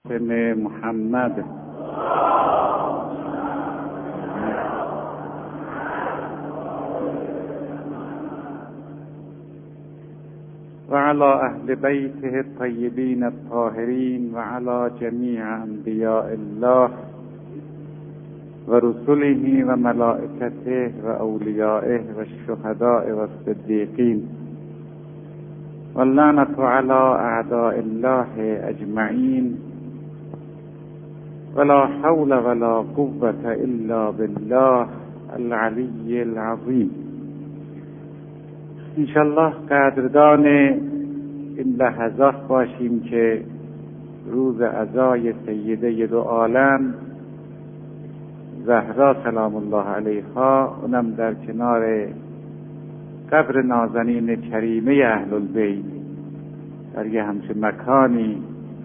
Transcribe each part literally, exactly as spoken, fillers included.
محمد وعلى أهل بيته الطيبين الطاهرين وعلى جميع أنبياء الله ورسله وملائكته وأوليائه والشهداء والصديقين واللعنة على أعداء الله أجمعين ولا حول ولا قوة إلا بالله العلي العظيم. انشالله قدردان این لحظات باشیم که روز عزای سیده دو عالم زهرا سلام الله علیها، اونم در کنار قبر نازنین کریمه اهل البیت در یه همچه مکانی،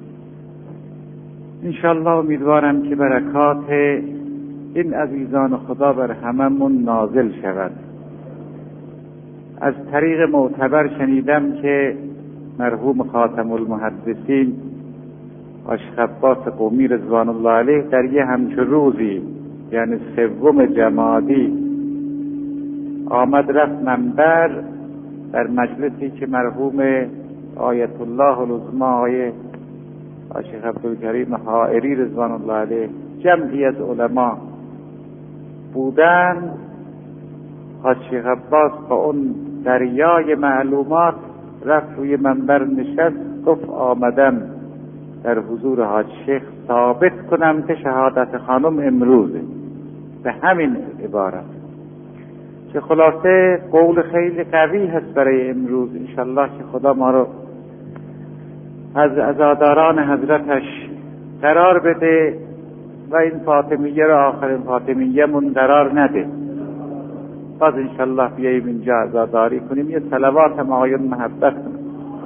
انشالله امیدوارم که برکات این عزیزان خدا بر هممون نازل شود. از طریق معتبر شنیدم که مرحوم خاتم المحدثین عاشق عباس قمی رضوان الله علیه در یه همچه روزی، یعنی سوم جمادی، آمد رفت منبر در مجلسی که مرحوم آیت الله العظمی آیه عاشق عبدالکریم حائری رضوان الله علیه جمعی از علما بودن. عاشق عباس با اون دریای معلومات رفت روی منبر نشست، گفت آمدم در حضور حاج شیخ ثابت کنم که شهادت خانم امروزه، به همین عبارت، که خلاصه قول خیلی قوی هست برای امروز. انشالله که خدا ما رو از عزاداران حضرتش قرار بده و این فاطمیه رو آخرین فاطمیه من قرار نده. باز انشالله بیاییم اینجا عزاداری کنیم، یه صلوات هم آقایون محبت کنیم.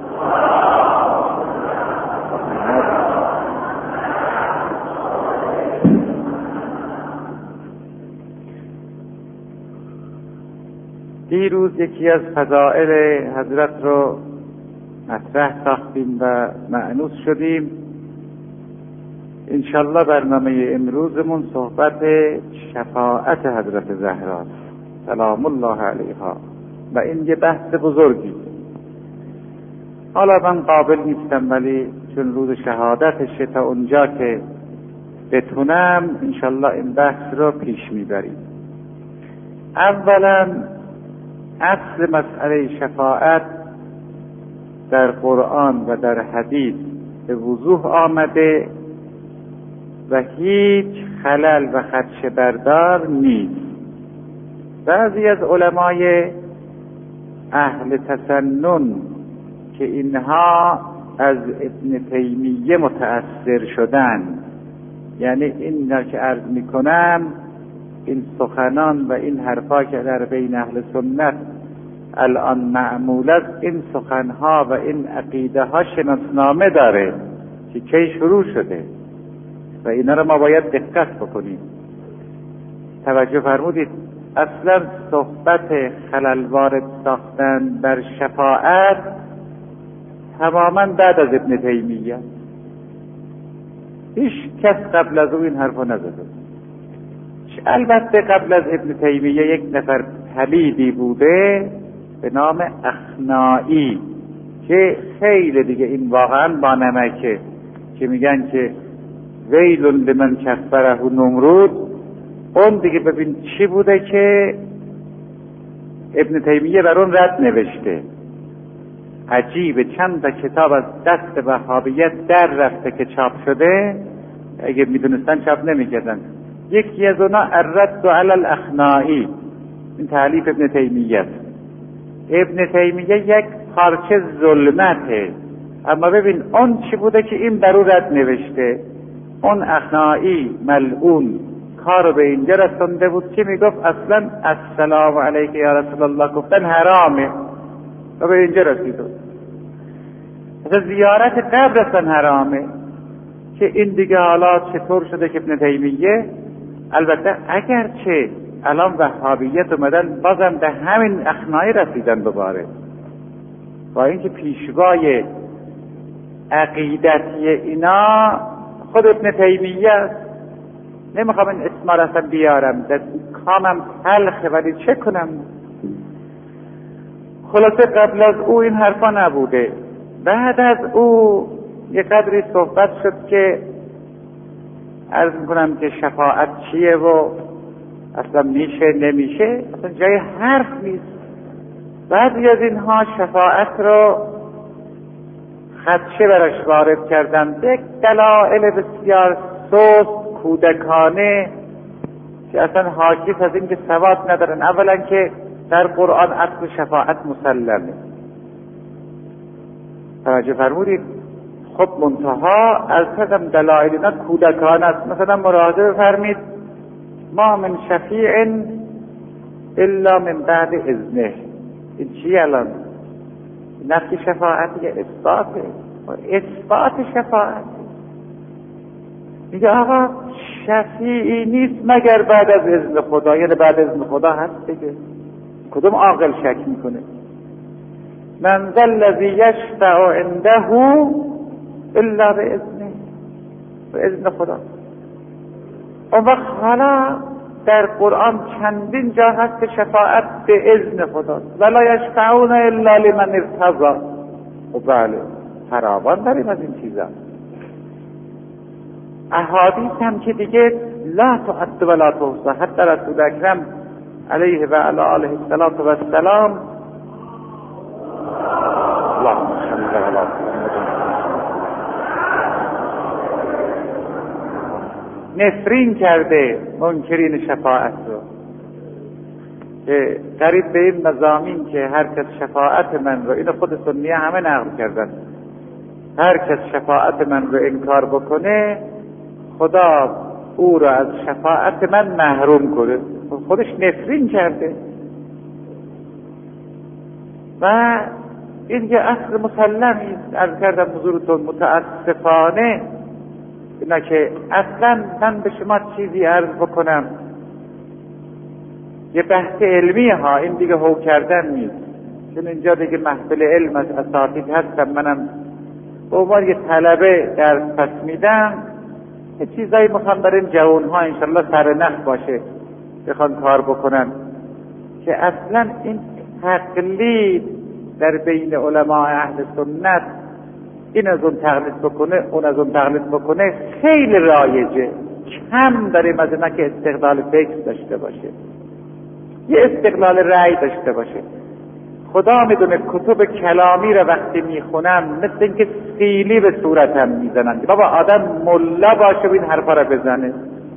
دیروز یکی از فضائل حضرت رو مطرح ساختیم و مأنوس شدیم. انشالله برنامه امروزمون صحبت شفاعت حضرت زهرا سلام الله علیها و این یه بحث بزرگی. حالا من قابل نیستم، ولی چون روز شهادتشه تا اونجا که بتونم انشالله این بحث رو پیش میبریم. اولا اصل مسئله شفاعت در قرآن و در حدیث به وضوح آمده و هیچ خلل و خدشه بردار نیست. بعضی از علمای اهل تسنن که اینها از ابن تیمیه متأثر شدن، یعنی این که عرض میکنم این سخنان و این حرفا که در بین اهل سنت الان معمول است، این سخنها و این عقیده ها شناسنامه داره که کی شروع شده و اینا رو ما باید دقت بکنیم. توجه فرمودید؟ اصلا صحبت خلل وارد ساختن بر شفاعت تماما بعد از ابن تیمیه، هیچ کس قبل از او این حرفو نزده. البته قبل از ابن تیمیه یک نفر طبیبی بوده به نام اخنائی که خیلی دیگه این واقعا با نمکه، که میگن که ویل لمن کفره نمرود. اون دیگه ببین چی بوده که ابن تیمیه بر اون رد نوشته. عجیبه، چند تا کتاب از دست وهابیت در رفته که چاپ شده، اگه میدونستن چاپ نمیکردن. یکی از اونا الرد علی الاخنائی، این تالیف ابن تیمیه است. ابن تیمیه یک پارچه ظلمته، اما ببین اون چی بوده که این بر او رد نوشته. اون اخنائی ملعون کارو به اینجا رسونده بود که میگفت اصلا السلام علیک یا رسول الله گفتن حرامه و به اینجا رسیده. اصلا زیارت قبر اصلا حرامه، که این دیگه حالا چطور شده که ابن تیمیه، البته اگرچه الان وهابیت اومدن بازم به همین اخنائی رسیدن دوباره، با اینکه پیشوای عقیدتی اینا خود ابن تیمیه است. نمیخوام این اسما را اصلا بیارم، در کامم تلخه ولی چه کنم. خلاصه قبل از او این حرفا نبوده. بعد از او یه قدری صحبت شد که عرض میکنم که شفاعت چیه و اصلا میشه نمیشه، اصلا جای حرف نیست. بعضی از اینها شفاعت رو خدشه براش وارد کردن به دلایل بسیار سست کودکانه که اصلا حاکیست از این که سواد ندارن. اولا که در قرآن اصل شفاعت مسلمه، توجه فرمودید. خب منتها از قدم دلایل اینا کودکانه است. مثلا مراجعه فرمید ما من شفیع الا من بعد اذنه. این چی الان؟ نفی شفاعت یا اثباته؟ اثبات شفاعت. میگه آقا شفیعی نیست مگر بعد از اذن خدا، یعنی بعد از اذن خدا هست دیگه. کدوم عاقل شک میکنه؟ من ذا الذی یشفع عنده الا باذنه، به اذن خدا. اون وقت حالا در قرآن چندین جا هست که شفاعت به اذن خداست. ولا یشفعون الا لمن ارتضی. و بله فراوان داریم از این چیزا. احادیث هم که دیگه لا تعد ولا تحصى. حتی رسول اکرم علیه و علی آله السلام اللهم صل علی نفرین کرده منکرین شفاعت رو، که قریب به این مضامین که هر کس شفاعت من رو، اینو خود سنیه همه نقل کردن، هر کس شفاعت من رو انکار بکنه خدا او رو از شفاعت من محروم کنه. خودش نفرین کرده و این یه اصل مسلمی است. عرض کردم حضورتون متاسفانه اینا که اصلا من به شما چیزی عرض بکنم یه بحث علمی ها، این دیگه هو کردن نیست، چون اینجا دیگه محفل علم از اساتید هستم، منم به عنوان یه طلبه درس پس میدم، یه چیزایی میخوام برای این جوان ها انشالله سرنخ باشه بخوان کار بکنن، که اصلا این تقلید در بین علماء اهل سنت، این از اون تقلید بکنه اون از اون تقلید بکنه خیلی رایجه. کم داریم از اینا که استقلال فکر داشته باشه، یه استقلال رأی داشته باشه. خدا میدونه کتب کلامی رو وقتی میخونم مثل اینکه سیلی به صورتم میزنن. بابا آدم ملا باشه و این حرفا رو بزنه.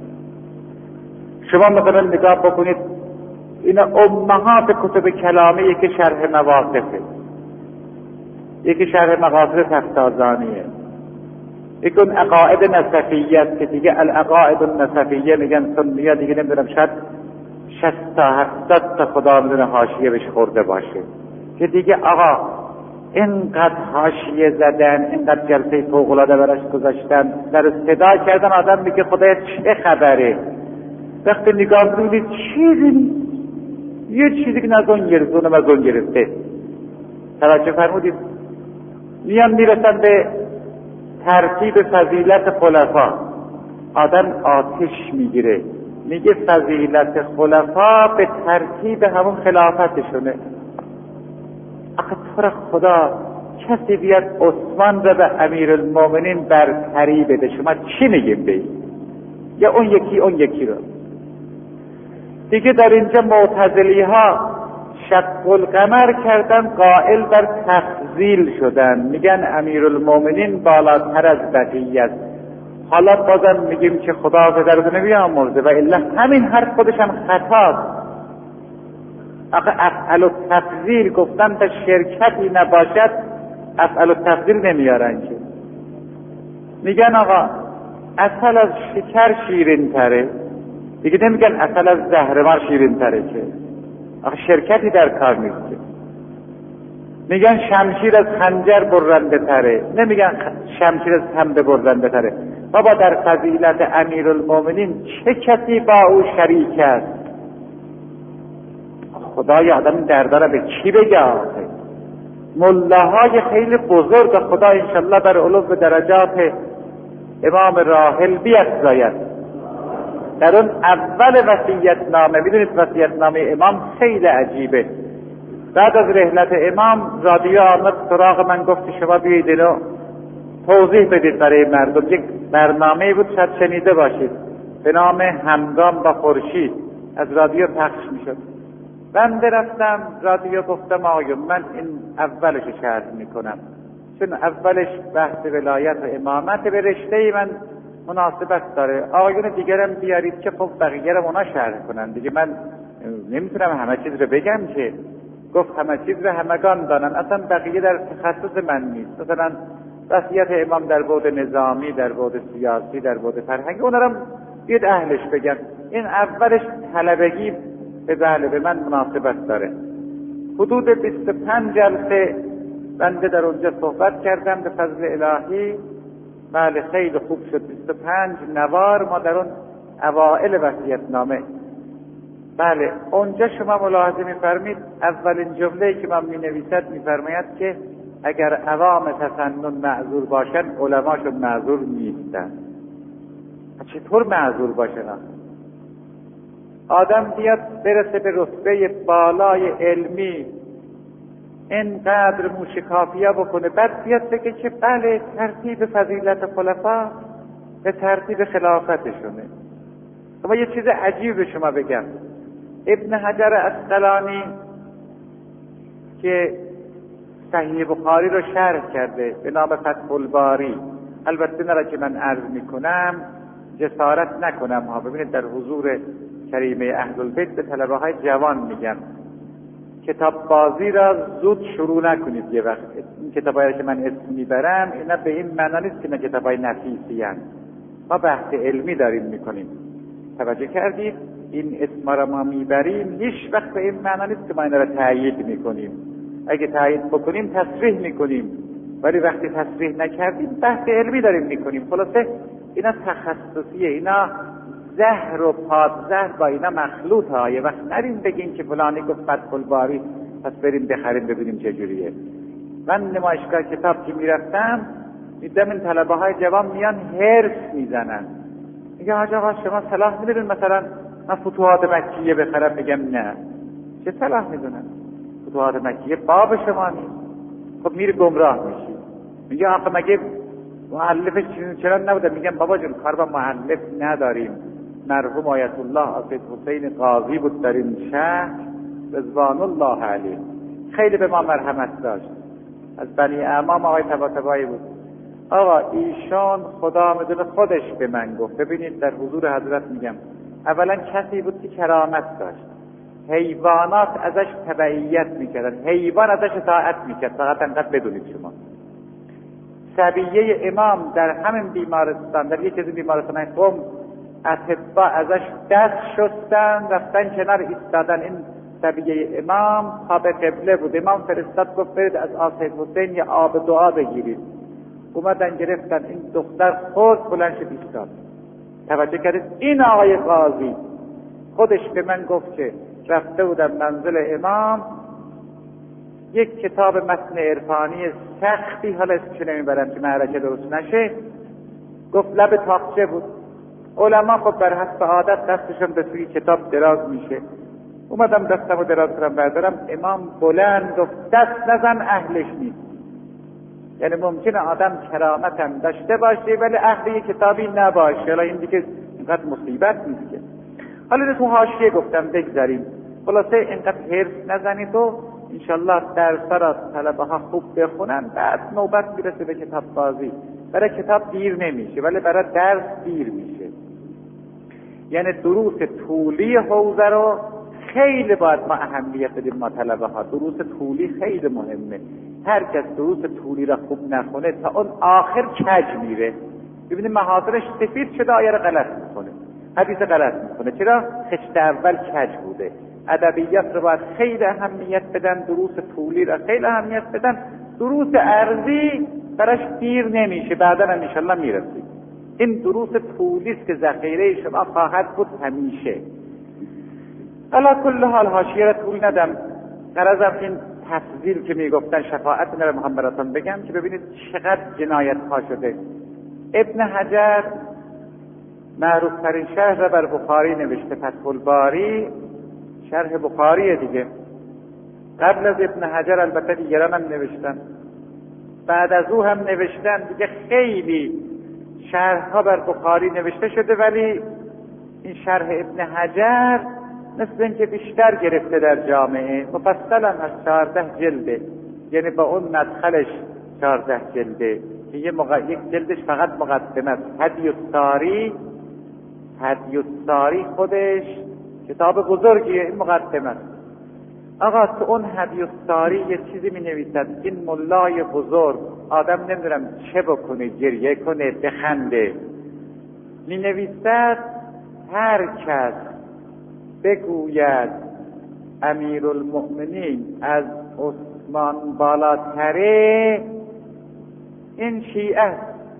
شما مثلا نگاه بکنید اینا امهات کتب کلامی، یکی شرح مواقفه، یکی شرح مقاصد تفتازانیه، یکی اون عقاید نصفیه است که دیگه العقاید النصفیه میگن سنیه، دیگه نمیدونم شاید شصت تا هفتاد تا خدا میدونه حاشیه بهش خورده باشه، که دیگه آقا اینقدر حاشیه زدن، اینقدر جلسه فوق‌العاده براش گذاشتن، در صدا کردن آدم میگه خدایا چه خبره. وقتی نگاه میکنید چیزی یه چیزی که نزون گرزونه مزون گرفته. توجه فرمودید؟ میان میرسن به ترتیب فضیلت خلفا، آدم آتش میگیره، میگه فضیلت خلفا به ترتیب همون خلافتشونه. آخه تو را خدا کسی بیاد عثمان را به امیرالمومنین برتری بده، شما چی میگیم به این؟ یا اون یکی اون یکی رو دیگه. در اینجا معتزلی ها شق القمر کردن، قائل بر تفضیل شدن، میگن امیرالمومنین بالاتر از بقیه است. حالا بازم میگیم که خدا پدرتو نمیامرزه و الا همین حرف خودش هم خطاست. آخه افعل التفضیل گفتن تا شرکتی نباشد افعل التفضیل نمیارن که. میگن آقا اصل از شکر شیرین تره، دیگه نمیگن اصل از زهرمار شیرین تره که. آخه شرکتی در کار نیست. میگن شمشیر از خنجر برنده تره، نمیگن شمشیر از حمد برنده تره. بابا در فضیلت امیرالمومنین چه کسی با او شریک است؟ خدای آدم درداره به کی بگه؟ آخه ملاهای خیلی بزرگ خدا انشالله در علو درجات امام راحل بیفزاید. در اون اول وصیت‌نامه، میدونید وصیت‌نامه امام خیلی عجیبه. بعد از رحلت امام رادیو آمد سراغ من، گفت شما بیایید اینو توضیح بدید برای مردم. یک برنامه بود شاید شنیده باشید به نام همگام با خورشید، از رادیو پخش میشد. من رفتم رادیو گفتم آقایون من این اولش شرح میکنم، چون اولش بحث ولایت و امامت به رشته من مناسبت داره. آقایون دیگرم بیارید که خب بقیه رو اونا شرح کنن دیگه، من نمیتونم همه چیز رو بگم که. گفت همه چیز رو همگان دانن، اصلا بقیه در تخصص من نیست. مثلا وصیت امام در بعد نظامی، در بعد سیاسی، در بعد فرهنگی، اونا رو بیاد اهلش بگم. این اولش طلبگی به بله به من مناسبت داره. حدود بیست و پنج جلسه بنده در اونجا صحبت کردم به فضل الهی. بله خیلی خوب شد. بیست و پنج نوار ما در اون اوائل وصیت‌نامه. بله اونجا شما ملاحظه می‌فرمایید اولین جمله‌ای که من می‌نویسد می‌فرماید که اگر عوام تسنن معذور باشن علماشون معذور نیستن. چطور معذور باشن؟ آدم بیاد برسه به رتبه بالای علمی اینقدر موشکافیه بکنه، بعد بیاد بگه که بله ترتیب فضیلت خلفا به ترتیب خلافتشونه. اما یه چیز عجیب به شما بگم، ابن حجر عسقلانی که صحیح بخاری رو شرح کرده به نام فتح الباری، البته نه را که من عرض میکنم جسارت نکنم ها، ببینید در حضور کریمه اهل البیت به طلبه های جوان میگم کتاب بازی را زود شروع نکنید. یه وقت این کتابایی که من اسم میبرم اینا به این معنا نیست که نه کتابای نفیسی هستند، ما بحث علمی داریم میکنیم. توجه کردید؟ این اسم را ما میبریم هیچ وقت به این معنا نیست که ما اینا را تایید میکنیم. اگه تایید بکنیم تصریح میکنیم، ولی وقتی تصریح نکردیم بحث علمی داریم میکنیم. خلاصه اینا تخصصیه، اینا زهر و پادزهر با اینا مخلوط ها. یه وقت نریم بگیم که فلانی گفت فتح الباری پس بریم بخریم ببینیم چجوریه. من نمایشگاه کتاب که میرفتم دیدم این طلبه های جوان میان هرس میزنن، میگه حاج آقا شما صلاح میدونین مثلا من فتوحات مکیه بخرم؟ میگم نه. چه صلاح میدونن؟ فتوحات مکیه باب شما نیست. خب میری گمراه میشی. میگه آخه مگه مؤلفش چرا نبوده؟ میگم بابا جون کار با مؤلف نداریم. مرحوم آیت الله حافظ حسین قاضی بود در این شهر رضوان الله علیه، خیلی به ما مرحمت داشت. از بنی اعمام آقای طباطبایی بود. آقا ایشان خدا میدونه خودش به من گفت، ببینید در حضور حضرت میگم، اولا کسی بود که کرامت داشت، حیوانات ازش تبعیت میکردن، حیوان ازش اطاعت میکرد. فقط انقدر بدونید شما صبیه امام در همین بیمارستان، در یک از بیمارستان قم، اطباء ازش دست شستن رفتن کنار ایستادن. این صبیه امام تابع قبله بود. امام فرستاد گفت برید از آصف حسین یا آب دعا بگیرید. اومدن گرفتن، این دختر خود بلند شد ایستاد. توجه کردید؟ این آقای قاضی خودش به من گفت که رفته بودم منزل امام، یک کتاب متن عرفانی سختی، حالا اسمش نمیبرم که معرکه درست نشه، گفت لب تاقچه بود. علما خب بر حسب عادت دستشون به سوی کتاب دراز میشه. اومدم دستمو دراز کردم بردارم، امام بلند گفت دست نزن اهلش نیست. یعنی ممکنه آدم کرامت هم داشته باشه ولی اهل یک کتابی نباشه. حالا این دیگه اینقدر مصیبت نیست که. حالا تو حاشیه گفتم بگذاریم. خلاصه اینقدر حرص نزنید و انشالله درس را طلبه ها خوب بخونن، بعد نوبت میرسه به کتاب بازی. برای کتاب دیر نمیشه ولی برای درس دیر میشه. یعنی دروس طولی حوزه رو خیلی باید ما اهمیت بدیم. ما طلبه ها دروس طولی خیلی مهمه. هر کس دروس طولی را خوب نخونه تا اون آخر کج میره. ببینید محاضرش سفید شده آیه را غلط میکنه، حدیث غلط میکنه. چرا؟ خشت اول کج بوده. ادبیات رو باید خیلی اهمیت بدن، دروس طولی را خیلی اهمیت بدن. دروس عرضی براش دیر نمیشه، بعدا ان شاءالله میرسید. این دروس طولی است که ذخیره شما خواهد بود همیشه. علی کل حال حاشیه را طول ندم. غرضم این تفضیل که میگفتن شفاعت نره محمد رسول بگم که ببینید چقدر جنایت ها شده. ابن حجر معروف ترین شرح را بر بخاری نوشته، فتح الباری شرح بخاری دیگه. قبل از ابن حجر البته دیگران هم نوشتن، بعد از او هم نوشتن دیگه. خیلی شرح ها بر بخاری نوشته شده، ولی این شرح ابن حجر مثل اینکه بیشتر گرفته در جامعه. مفصلا از چهارده جلده، یعنی با اون مدخلش چهارده جلده. یه مق... یک جلدش فقط مقدمه است. هدی الساری، هدی الساری خودش کتاب بزرگیه، این مقدمه است. آقا تو اون هدی الساری یه چیزی می نویسد، این ملای بزرگ آدم نمیدونم چه بکنه، گریه کنه، بخنده، می نویسد هر کس بگوید امیرالمؤمنین از عثمان بالاتره، این شیعه،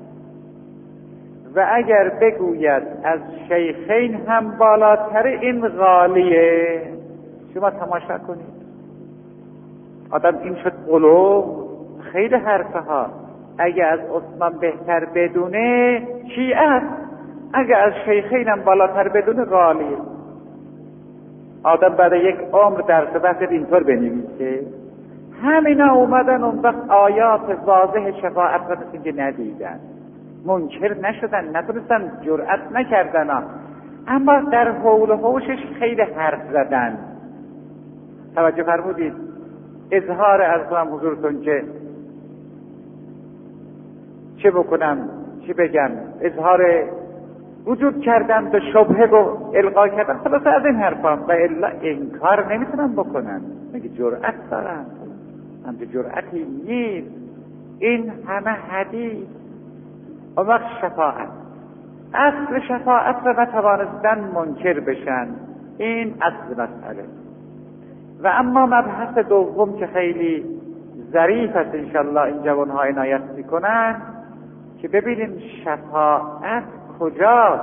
و اگر بگوید از شیخین هم بالاتره، این غالیه. شما تماشا کنید، آدم این شد قلوب. خیلی حرفه ها. اگه از عثمان بهتر بدونه شیعه است، اگه از شیخین هم بالاتر بدونه غالیه. آدم بعد یک عمر درس بحث اینطور بنویسه. همینا اومدن اون وقت آیات واضح شفاعت را مثل که ندیدن، منکر نشدن، نتونستن، جرأت نکردن، اما در حول و حوشش خیلی حرف زدن. توجه فرمودید؟ اظهار از کنم حضورتون که چه بکنم چه بگم، اظهار وجود کردن به شبهه و القا کردن، خلاص از این حرفا، و الا انکار نمیتونم بکنن، مگه جرأت دارن؟ همچه جرأتی نیست. این همه حدیث. و وقت شفاعت، اصل شفاعت را نتوانستن منکر بشن، این اصل مسئله. و اما مبحث دوم که خیلی ظریف است، انشالله این جوانها عنایت میکنن، که ببینیم شفاعت کجاست.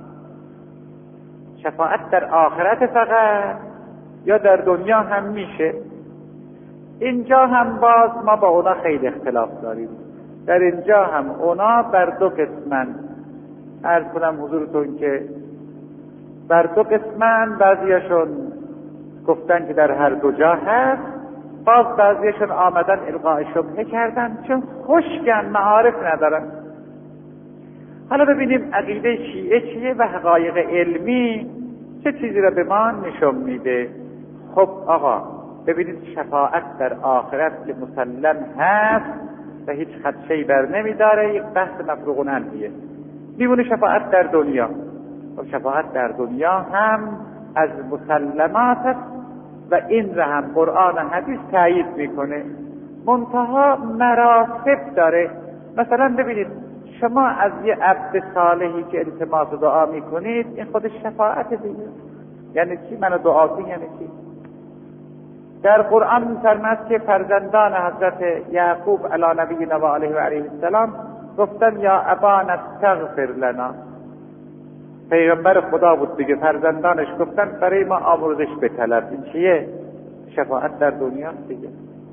شفاعت در آخرت فقط یا در دنیا هم میشه؟ اینجا هم باز ما با اونا خیلی اختلاف داریم. در اینجا هم اونا بر دو قسمن. عرض کنم حضورتون که بر دو قسمن، بعضیشون گفتن که در هر دو جا هست، باز بعضیشون آمدن القاء شبهه کردن چون خشکن، معارف ندارن. حالا ببینیم عقیده شیعه چیه و حقایق علمی چه چیزی را به ما نشون میده. خب آقا ببینید، شفاعت در آخرت که مسلم هست و هیچ خدشه‌ای بر نمیداره، یک بحث مفروغ عنهیه. میمونه شفاعت در دنیا. و شفاعت در دنیا هم از مسلمات است و این را هم قرآن و حدیث تایید میکنه. منتها مراتب داره. مثلا ببینید، شما از یه عبد صالحی که التماس دعا میکنید، این خودش شفاعت دیگه. یعنی چی؟ منو دعا کن یعنی چی؟ در قرآن می‌فرماید که فرزندان حضرت یعقوب علی نبینا و علیه و علیه السلام گفتن یا ابانا استغفر لنا. پیغمبر خدا بود دیگه، فرزندانش گفتن برای ما آمرزش بطلب. این چیه؟ شفاعت در دنیا دیگه.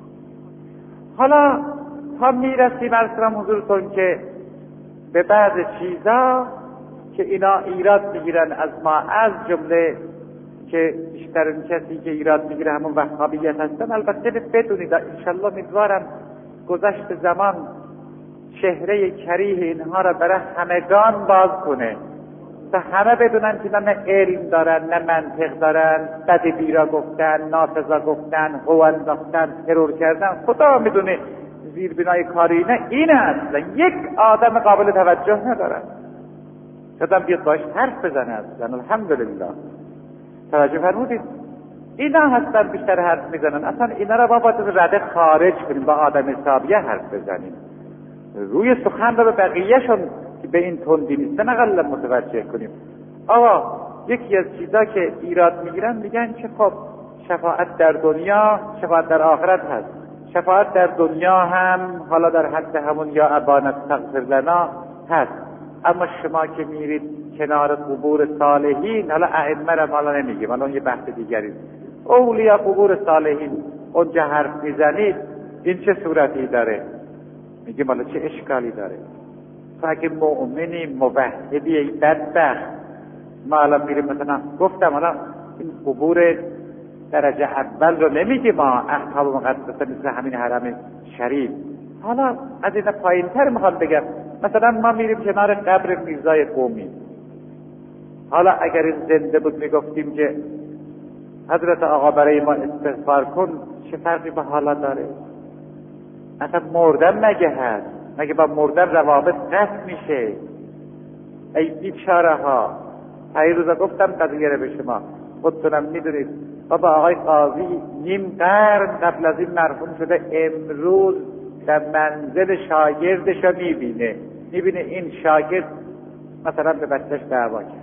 حالا تا میرسیم ارسلم حضورتون که به بعض چیزا که اینا ایراد میگیرن از ما، از جمله که بیشترین کسی که ایراد میگیره همون وهابیت هستن. البته بدونید انشالله امیدوارم گذشت زمان چهره کریه اینها را برای همگان باز کنه تا همه بدونن که نه علم دارن، نه منطق دارن، بد بیرا گفتن، ناسزا گفتن، هو انداختن، ترور کردن. خدا میدونه زیر بنای کاری نه این اصلا یک آدم قابل توجه ندارن. شدم بیاد باش حرف بزنه اصلا. الحمدلله. توجه فرمودید؟ اینا هستن بیشتر حرف میزنن. اصلا اینا را بابا تو رده خارج کنیم، با آدم حسابیه حرف بزنیم، روی سخن را به بقیهشون که به این تندی نیستن اقلا متوجه کنیم. آقا یکی از چیزا که ایراد میگیرن میگن که خب شفاعت در دنیا، شفاعت در آخرت هست. شفاعت در دنیا هم حالا در حد همون یا ابانا استغفر لنا هست، اما شما که میرید کنار قبور صالحین، حالا ائمه را حالا نمیگیم، حالا یه بحث دیگری، اولیا قبور صالحین اونجا حرف میزنید، این چه صورتی داره؟ میگیم حالا چه اشکالی داره؟ تو اگه مؤمنی موحدی ای بدبخت، ما الان میریم مثلا گفتم الان این قبور درجه اول رو نمیگیم ما اصحاب مقدسه مثل همین حرم شریف، حالا از این پایین تر میخوام بگم مثلا ما میریم کنار قبر میرزای قومی، حالا اگر این زنده بود میگفتیم که حضرت آقا برای ما استغفار کن، چه فرقی به حالا داره؟ اصلا مردن مگه هست؟ مگه با مردن روابط قطع میشه؟ ای بیچاره ها، پای روزا گفتم قضیه رو به شما، خودتونم میدونید بابا آقای قاضی نیم قرن قبل از این مرحوم شده، امروز در منزل شاگردش رو میبینه میبینه این شاگرد مثلا به بچهش دعوا کرد.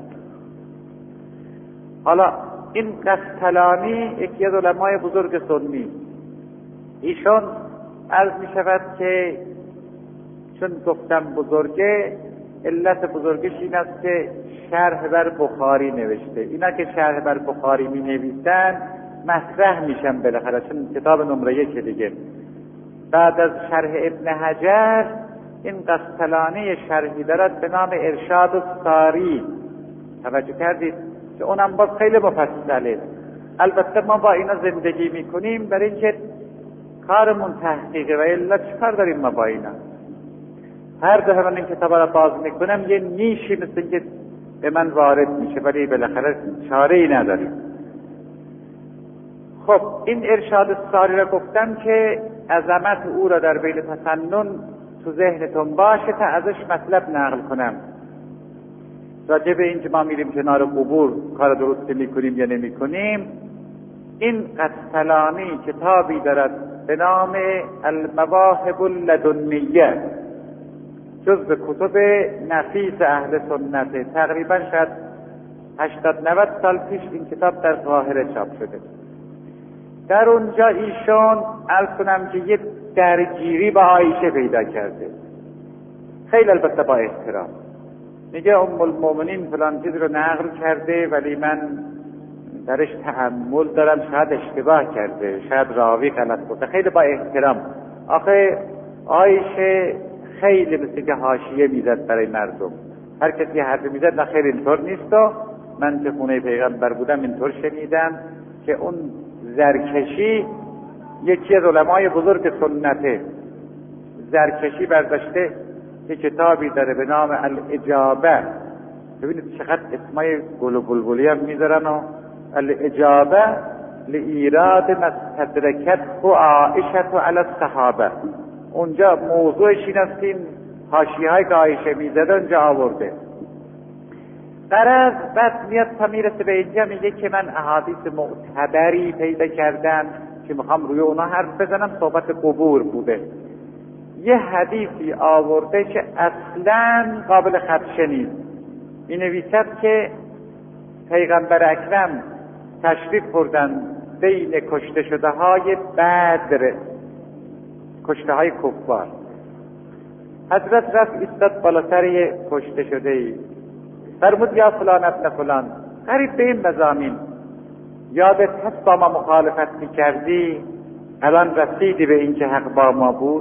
حالا این قسطلانی یکی از علمای بزرگ سنی، ایشون عرض می شود که چون گفتم بزرگه، علت بزرگش این است که شرح بر بخاری نوشته. اینا که شرح بر بخاری می نویسن مطرح میشن بالاخره، چون کتاب نمره یک دیگه. بعد از شرح ابن حجر این قسطلانی شرحی دارد به نام ارشاد الساری، توجه کردید که اونم باز خیلی مفصله. البته ما با اینا زندگی میکنیم برای اینکه کارمون تحقیقه و الا چیکار داریم ما با اینا؟ هر دفعه من این کتاب را باز میکنم یه نیشی مثل که به من وارد میشه، ولی بالاخره چاره ای نداریم. خب این ارشاد الساری را گفتم که عظمت او را در بین تسنن تو ذهنتون باشه تا ازش مطلب نقل کنم راجع به این که ما میریم کنار قبور کار درستی میکنیم یا نمیکنیم. این قسطلانی کتابی دارد به نام المواهب اللدنیه، جزو کتب نفیس اهل سنت، تقریبا شاید هشتاد نود سال پیش این کتاب در قاهره چاپ شده. در اونجا ایشون عرض کنم که یه درگیری با عایشه پیدا کرده، خیلی البته با احترام. میگه ام المؤمنین فلان چیز رو نقل کرده ولی من درش تأمل دارم، شاید اشتباه کرده، شاید راوی غلط گفته، خیلی با احترام. آخه عایشه خیلی مثل که حاشیه میزد برای مردم، هر کسی حرفی میزد نه خیر اینطور نیست. و من که خونه پیغمبر بودم اینطور شنیدم که اون زرکشی یکی از علمای بزرگ سنته، زرکشی برداشته یه کتابی داره به نام الاجابه. ببینید چقدر اسمای گل و بلبلی هم میذارن. و الاجابه لایراد مستدرکت و عائشة علی الصحابه، اونجا موضوعش این است که این حاشیه های که عایشه میزده اونجا آورده. غرض بعد میاد تا میرسه به اینجا میگه که من احادیث معتبری پیدا کردم که میخوام روی اونا حرف بزنم، صحبت قبور بوده. یه حدیثی آورده که اصلاً قابل خدشه نیست. می نویسد که پیغمبر اکرم تشریف بردن بین کشته شده های بدر، کشته های کفار. حضرت رفت ایستاد بالاتر یه کشته شده ای، فرمود یا فلان ابن فلان، قریب به این مضامین، یادت هست با ما مخالفت می کردی، الان رسیدی به این که حق با ما بود؟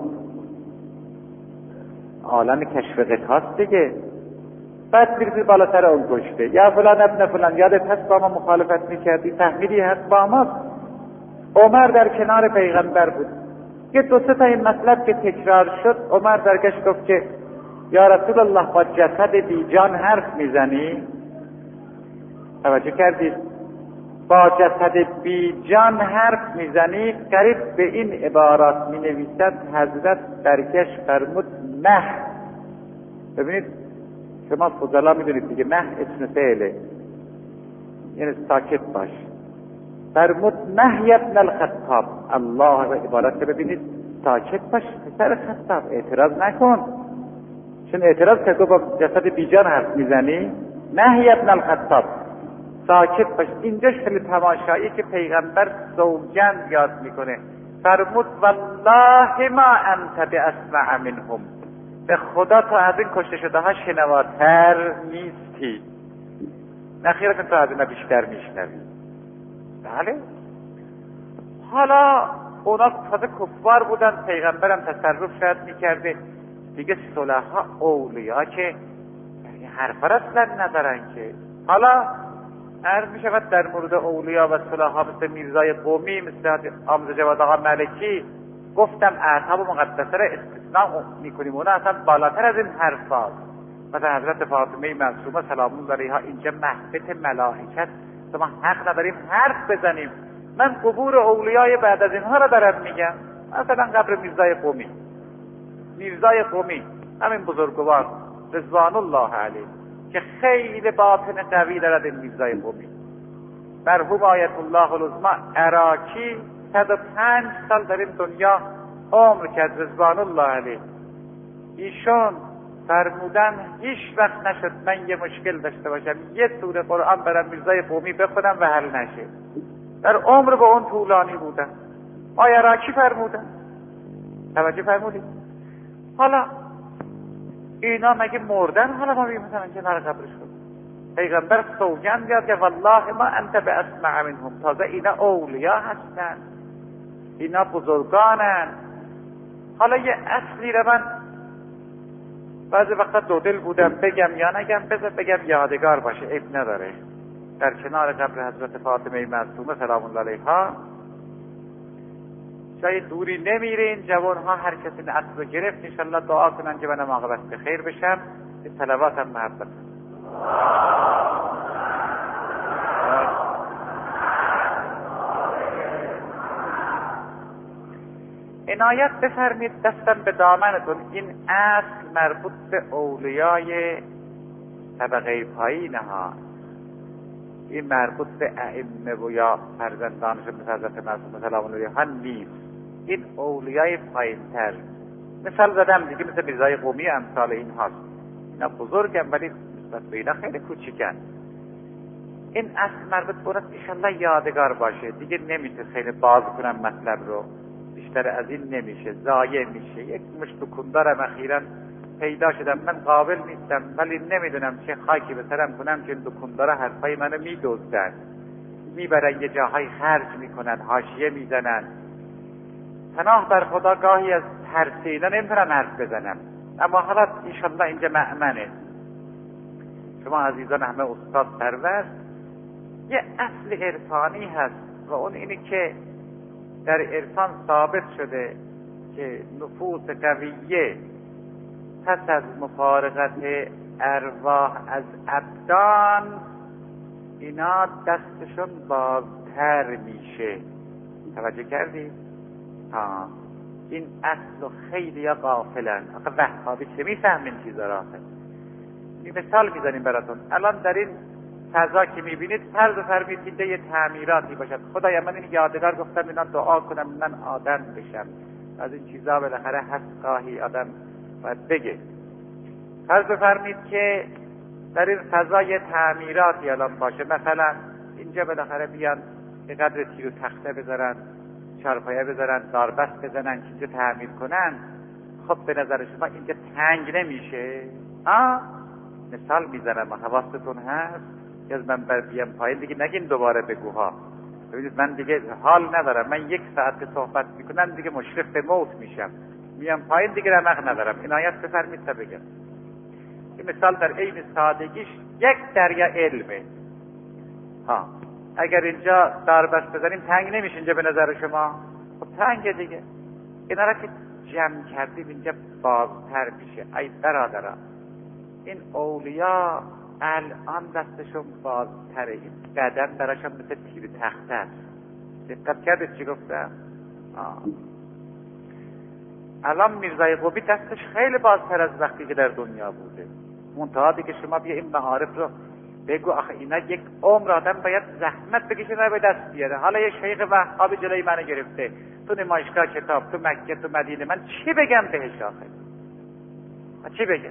عالم کشف قطعاست دیگه. بعد میرسی بالاتر اون کشته، یا فلان ابن فلان، یادت هست با ما مخالفت میکردی، فهمیدی حق با ما؟ عمر در کنار پیغمبر بود، یه دو سه تا این مطلب که تکرار شد، عمر درگشت گفت که یا رسول الله با جسد بی جان حرف میزنی؟ توجه کردید؟ با جسد بی جان حرف میزنی؟ قریب به این عبارات می نویسد حضرت درگشت فرمود مه. ببینید شما فضلا میدونید دیگه، مه اسم فعله، یعنی ساکت باش. فرمود مه ابن الخطاب، الله و عبارت که ببینید، ساکت باش پسر خطاب، اعتراض نکن. چون اعتراض که تو با جسد بیجان حرف میزنی؟ مه ابن الخطاب، ساکت باش. اینجا خیلی تماشایی که پیغمبر زوجن یاد میکنه. فرمود والله ما انت باسمع منهم، به خدا تو از این کشته شده ها شنواتر نیستی، نخیرت تو از اینا بیشتر میشنوی. بله حالا اونا تازه کفار بودن، پیغمبرم تصرف شاید میکرده. دیگه صلحا اولیا که حرفا اصلا ندارن که. حالا عرض می شود در مورد اولیا و صلحا مثل میرزای قومی، مثل آموزه جواد آقا ملکی، گفتم اعصاب مقدسه را استثناء میکنیم، اونا اصلا بالاتر از این حرفا. مثلا حضرت فاطمه معصومه سلام الله علیها اینجا محبت ملائکه است، ما حق نداریم حرف بزنیم. من قبور اولیای بعد از اینها را دارم میگم. مثلا قبر میرزای قومی، میرزای قومی همین بزرگوار رضوان الله علیه که خیلی باطن قوی دارد این میرزای قومی، مرحوم آیت الله العظما عراقی صد و پنج سال در این دنیا عمر کرد رضوان الله علیه. ایشون فرمودن هیچ وقت نشد من یه مشکل داشته باشم یه سوره قرآن برم میرزای قومی بخونم و حل نشه. در عمر با اون طولانی بودن. آیه عراقی فرمودن. توجه فرمودید؟ حالا اینا مگه مردن؟ حالا ما بگیم مثلا که نر قبرش کن. پیغمبر سوگند بیاد که والله ما انت به اسمع منهم. تازه اینا اولیا هستن، اینا بزرگانن. حالا یه اصلی رو من بعضی وقتا دو دل بودم بگم یا نگم، بذار بگم یادگار باشه، عیب نداره. در کنار قبر حضرت فاطمه معصومه سلام الله علیها جای دوری نمیرین، جوان ها هر کسی این عصر رو گرفت، انشالله دعا کنن که منم عاقبت به خیر بشم. این صلوات هم محبت عنایت بفرمید دستم به دامنتون. این اصل مربوط به اولیای طبقه پایین ها، این مربوط به ائمه و یا فرزندانش مثل حضرت معصومه سلام الله علیها نیست. این اولیای پایین تر مثال زدم دیگه، مثل میرزای قومی امثال این هاست. اینا بزرگم ولی نسبت به اینا خیلی کوچیکن. این اصل مربوط به اونست، انشالله یادگار باشه. دیگه نمیشه خیلی باز کنم مطلب رو، بیشتر از این نمیشه، ضایع میشه. یک مش دکندارم اخیراً پیدا شدم، من قابل نیستم ولی نمیدونم چه خاکی به سرم کنم که این دکندارا حرفای منو میدزدن، میبرن یه جاهای خرج میکنن، حاشیه میزنن. پناه بر خدا گاهی از ترس اینا نمیتونم حرف بزنم، اما حالا انشالله اینجا مأمنه. شما عزیزان همه استاد پرور، یه اصل عرفانی هست و اون اینه که در عرفان ثابت شده که نفوس قویه پس از مفارقت ارواح از ابدان اینا دستشون بازتر میشه. توجه کردی؟ ها این اصل خیلی یا غافلن. آخه وهابی چه میفهمین چیزا را؟ آخه این مثال میزنیم براتون. الان در این فضا که میبینید فرض فرمایید یه تعمیراتی باشد، خدایا من این یادگار گفتم اینا دعا کنم من آدم بشم. از این چیزا بالاخره هست گاهی آدم باید بگه. فرض فرمایید که در این فضا یه تعمیراتی الان باشه، مثلا اینجا بالاخره بیان یه قدر تیر و تخته بذارن، چارپایه بذارن، داربست بزنن که اینجا تعمیر کنن. خب به نظر شما اینجا تنگ نمیشه؟ آه مثال میزنم و حواستون هست که از من بر بیام پایین دیگه نگین دوباره بگوها. ببینید من دیگه حال ندارم، من یک ساعت که صحبت میکنم دیگه مشرف به موت میشم، میام پایین دیگه رمق ندارم. عنایت بفرمید تا بگم. این مثال در عین سادگیش یک دریا علمه. ها اگر اینجا داربست بزنیم تنگ نمیشه اینجا به نظر شما؟ خب تنگه دیگه. اینا را که جمع کردیم اینجا بازتر میشه. ای برادران این اولیا الان دستشون بازتره، این بدن براشون مثل تیر تخته است. دقت کردید چی گفتم؟ آه. الان میرزای قومی دستش خیلی بازتر از وقتی که در دنیا بوده. منتها دیگه شما بیا این معارف رو بگو، آخه اینا یک عمر آدم باید زحمت بکشه نه به دست بیاره. حالا یه شیخ وهابی جلوی منو گرفته تو نمایشگاه کتاب تو مکه تو مدینه، من چی بگم بهش آخه؟ من چی بگم؟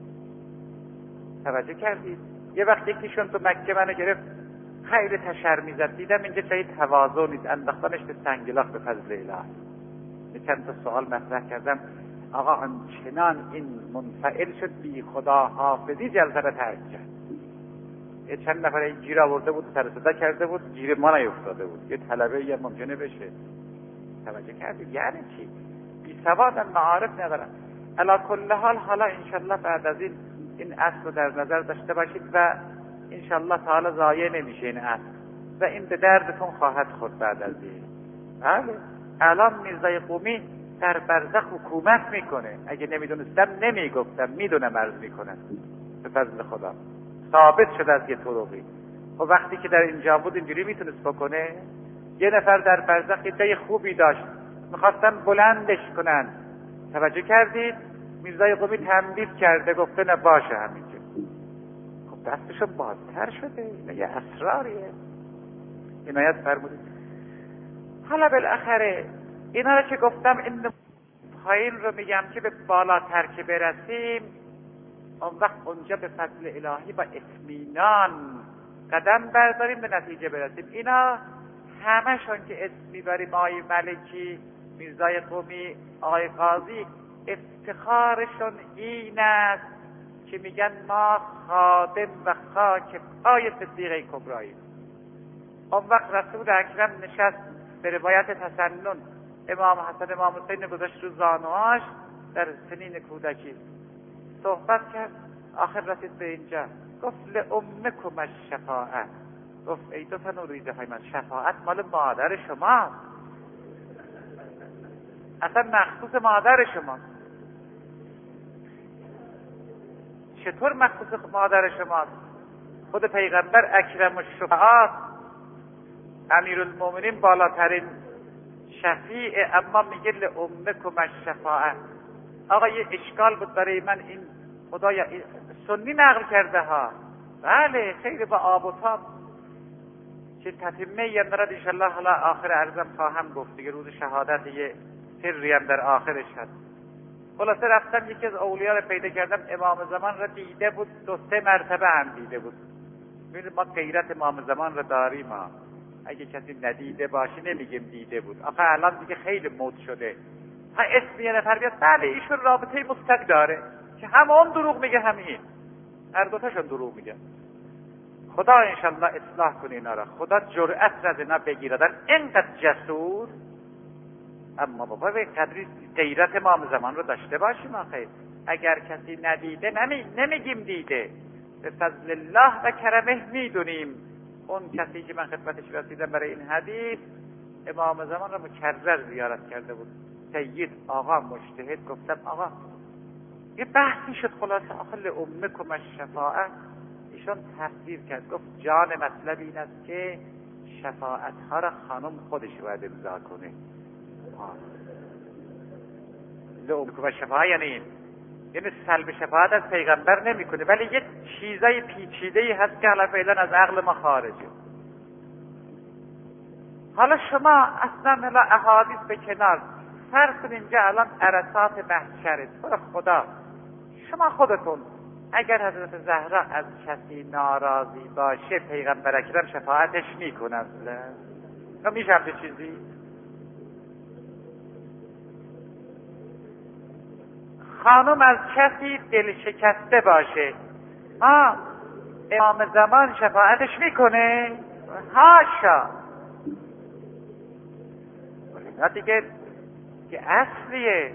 توجه کردید؟ یه وقت یکیشون تو مکه منو گرفت خیلی تشر میزد، دیدم اینجا جای تواضع نیست، انداختنش به سنگلاخ به فضل الهی. چند تا سوال مطرح کردم، آقا آنچنان این منفعل شد بی خدا حافظی جلسه را ترک کرد. یه چند نفر این گیر آورده بود سر صدا کرده بود، گیر ما نیفتاده بود. یه طلبه یه ممکنه بشه. توجه کردید؟ یعنی چی؟ بی سوادن، معارف ندارن. علی کل حال حالا انشالله بعد از این این اصل رو در نظر داشته باشید و انشالله تعالی ضایع نمیشه این اصل و این به دردتون خواهد خورد بعد از این. بله الان میرزای قمی در برزخ حکومت میکنه. اگه نمیدونستم نمیگفتم، میدونم عرض میکنم به فضل خدا ثابت شده از یه طرقی. و وقتی که در اینجا بود اینجوری میتونست بکنه. یه نفر در برزخ ایده خوبی داشت، میخواستن بلندش کنن، توجه کردید؟ میرزای قمی تنبیه کرده، گفته نه باشه همینجا. خب دستشون بازتر شده، اینا یه اسراریه. عنایت فرمودید. حالا بالاخره اینا رو که گفتم این پایین رو میگم که به بالاتر که برسیم اون وقت اونجا به فضل الهی با اطمینان قدم برداریم به نتیجه برسیم. اینا همشون که اسم میبریم، آقای ملکی، میرزای قمی، آقای قاضی، افتخارشون این است که میگن ما خادم و خاک پای صدیقه کبراییم. اون وقت رسول اکرم نشست به روایت تسنن، امام حسن امام حسین گذاشت رو زانوهاش در سنین کودکی، صحبت کرد، آخر رسید به اینجا، گفت لأمکم الشفاعه. گفت ای دو تا نوریزه های من، شفاعت مال مادر شماست، اصلا مخصوص مادر شماست. چطور مخصوص مادر شماست؟ خود پیغمبر اکرم الشفعات، امیرالمومنین بالاترین شفیع، اما میگه لأمکم الشفاعه. آقا یه اشکال بود برای من، این خدایا سنی نقل کرده ها، بله خیلی با آب و تاب که تتمه ی اندرد انشالله. حالا آخر عرضم خواهم گفت دیگه، روز شهادت یه سری هم در آخرش هست. خلاصه رفتم یکی از اولیاء رو پیدا کردم، امام زمان را دیده بود، دو سه مرتبه هم دیده بود. می‌دونید ما غیرت امام زمان را داریم ها. اگه کسی ندیده باشه نمیگیم دیده بود. آخه الان دیگه خیلی مد شده، ها اسم یه نفر بیاد بله ایشون رابطه مستق داره، که هم اون دروغ میگه همین، هر دوتاشون دروغ میگه. خدا انشالله اصلاح کنه اینا را، خدا جرأت را از اینا بگیردن، اینقدر جسور. اما بابا به قدری غیرت امام زمان رو داشته باشیم. آخه اگر کسی ندیده نمی... نمیگیم دیده، به فضل الله و کرمه میدونیم. اون کسی که من خدمتش رسیدم برای این حدیث، امام زمان رو مکرر زیارت کرده بود، سید آقا مجتهد، گفتم آقا یه بحثی شد، خلاصه آخه لأمکم الشفاعه، ایشون تفسیر کرد، گفت جان مطلب این است که شفاعت ها را خانم خودش باید امضا کنه. لأمکم الشفاعه یعنی این، یعنی سلب شفاعت از پیغمبر نمی کنه، ولی یه چیزای پیچیده‌ای هست که حالا فعلا از عقل ما خارجه. حالا شما اصلا حالا احادیث به کنار، فرض کن اینجا الان عرصات محشره، تو خدا شما خودتون اگر حضرت زهرا از کسی ناراضی باشه پیغمبر اکرم شفاعتش میکنه؟ اصلا میشه همچه چیزی؟ خانم از کسی دل شکسته باشه، ها امام زمان شفاعتش میکنه؟ هاشا. نه دیگه که اصلیه،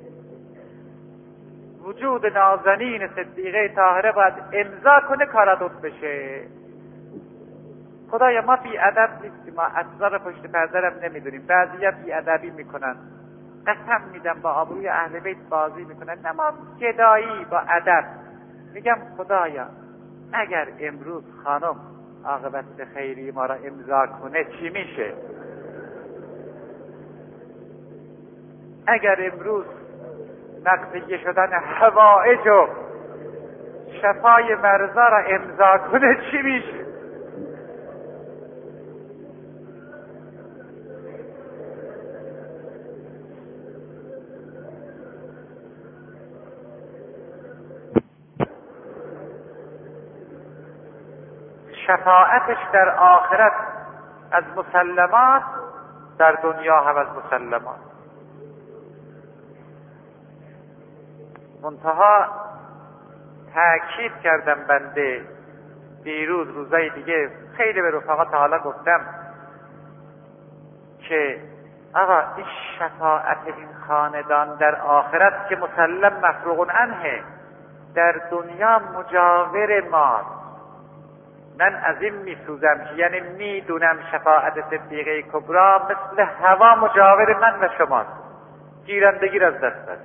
وجود نازنین صدیقه طاهره باید امضا کنه کارادوت بشه. خدایا ما بی ادب نیستیم، ما اسرار پشت پرده هم نمیدونیم، بعضی ها بی ادبی میکنن، قسم میدم با آبروی اهل بیت بازی میکنن، نه ما گدایی با ادب. میگم خدایا اگر امروز خانم عاقبت خیری ما را امضا کنه چی میشه؟ اگر امروز نقضیه شدن حوائج و شفای مرضا را امضا کنه چی میشه؟ شفاعتش در آخرت از مسلمات، در دنیا هم از مسلمات. منتها تأکید کردم بنده دیروز، روزای دیگه خیلی به رفقا تعالی گفتم که آقا این شفاعت این خاندان در آخرت که مسلم مفروغ عنه، در دنیا مجاور ماست. من از این میسوزم که یعنی میدونم شفاعت صدیقه کبرا مثل هوا مجاور من و شماست، گیرندگیر از دست داد.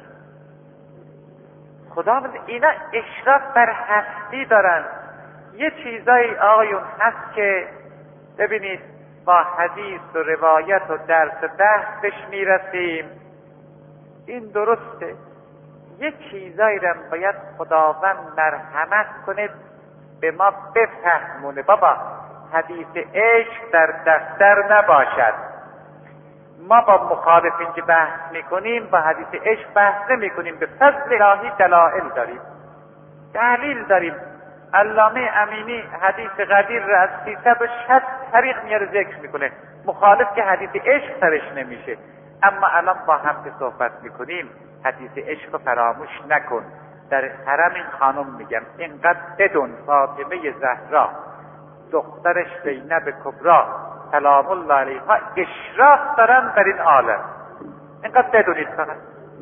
خدا بده اینا اشراف بر هستی دارن. یه چیزایی آقایون هست که ببینید با حدیث و روایت و درس و بحثش میرسیم، این درسته. یه چیزایی رو باید خداوند مرحمت کنه به ما بفهمونه. بابا حدیث عشق در دفتر نباشد. ما با مخالفین که بحث میکنیم با حدیث عشق بحث نمیکنیم، به فضل الهی دلائل داریم، دلیل داریم. علامه امینی حدیث قدیر را از سیصد و شصت طریق میاره ذکر میکنه، مخالف که حدیث عشق سرش نمیشه. اما الان با هم که صحبت میکنیم حدیث عشق رو فراموش نکن. در حرم این خانم میگم اینقدر بدون فاطمه زهرا دخترش زینب کبرا سلام الله علیها اشراف دارن در این عالم، اینقدر بدونید. فقط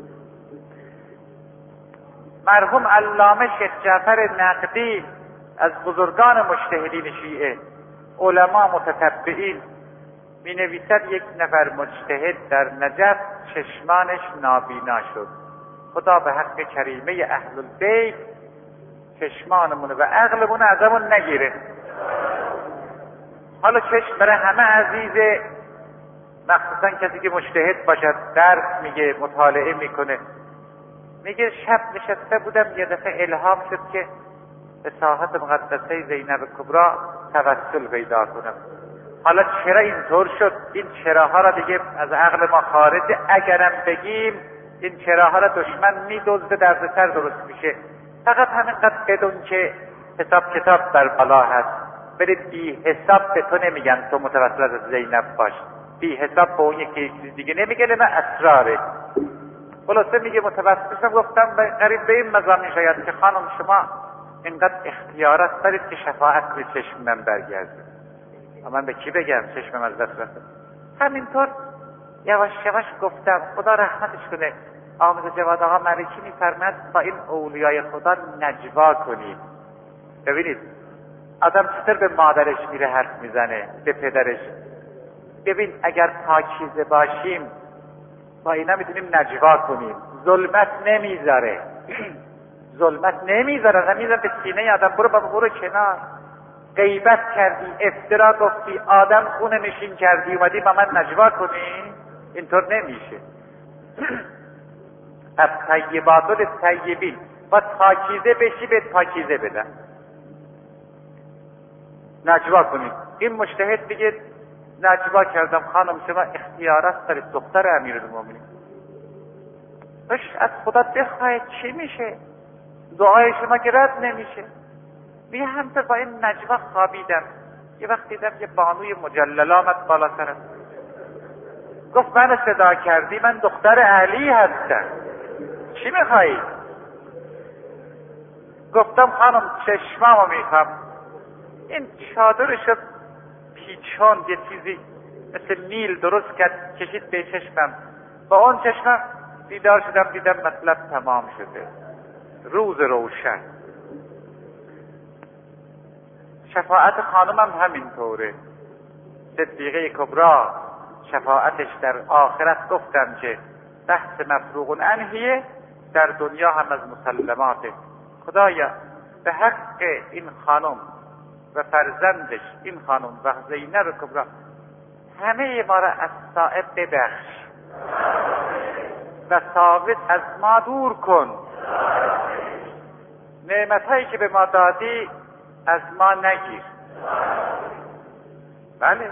مرحوم علامه شیخ جعفر نقدی از بزرگان مجتهدین شیعه، علما متتبعین، می نویسد یک نفر مجتهد در نجف چشمانش نابینا شد. خدا به حق کریمه اهل البیت چشمانمون و عقلمون ازمون نگیره. حالا چشم برای همه عزیزه، مخصوصا کسی که مجتهد باشد، درس میگه، مطالعه میکنه. میگه شب نشسته بودم یه دفعه الهام شد که به ساحت مقدسه زینب کبرا توسل پیدا کنم. حالا چرا اینطور شد؟ این چراها را دیگه از عقل ما خارجه. اگرم بگیم این چراها را دشمن میدزده، دردسر درست میشه. فقط همینقدر بدون که حساب کتاب در بالا هست. برید بی حساب به تو نمیگن تو متوسل از زینب باش، بی حساب به اون یکی چیز دیگه نمیگه، نه اسراره. خلاصه میگه متوسلشم گفتم قریب به این مضامین شاید که خانم شما اینقدر اختیارات دارید که شفاعت به چشم من برگرده. من به کی بگم چشمم از دست رفته؟ همینطور یواش یواش گفتم. خدا رحمتش کنه آمد جواد آقا ملکی میفرماد با این اولیای خدا نجوا کنید. ببینید آدم چطور به مادرش میره حرف میزنه، به پدرش. ببین اگر پاکیزه باشیم با اینا میتونیم نجوا کنیم. ظلمت نمیذاره ظلمت نمیذاره نمیذاره به سینه آدم. برو بابا برو کنار. غیبت کردی، افترا گفتی، آدم خونه نشین کردی، اومدی با من نجوا کنی؟ اینطور نمیشه. از طیبات الطیبین با پاکیزه بشی به پاکیزه بدن، نجوا کنی. این مجتهد میگه نجوا کردم. خانم شما اختیارات دارید، دختر امیرالمومنین، اش از خدا بخواهید چی میشه؟ دعای شما که رد نمیشه. میگه همطور با این نجوا خوابیدم، یه وقت دیدم یه بانوی مجلل آمد بالا سرم، گفت من صدا کردی، من دختر علی هستم، چی میخوایی؟ گفتم خانم چشمامو میخوام. این چادرشو پیچاند، یه چیزی مثل نیل درست کرد کشید به چشمم. با اون چشمم بیدار شدم، دیدم مطلب تمام شده. روز روشن. شفاعت خانمم همینطوره. صدیقه کبرا شفاعتش در آخرت گفتم که بحث مفروغ عنهیه، در دنیا هم از مسلماته. خدایا به حق این خانم و فرزندش این خانم و زینب کبرا همه ما را از صائب ببخش و ثابت از ما دور کن. نعمت هایی که به ما دادی از ما نگیر. بله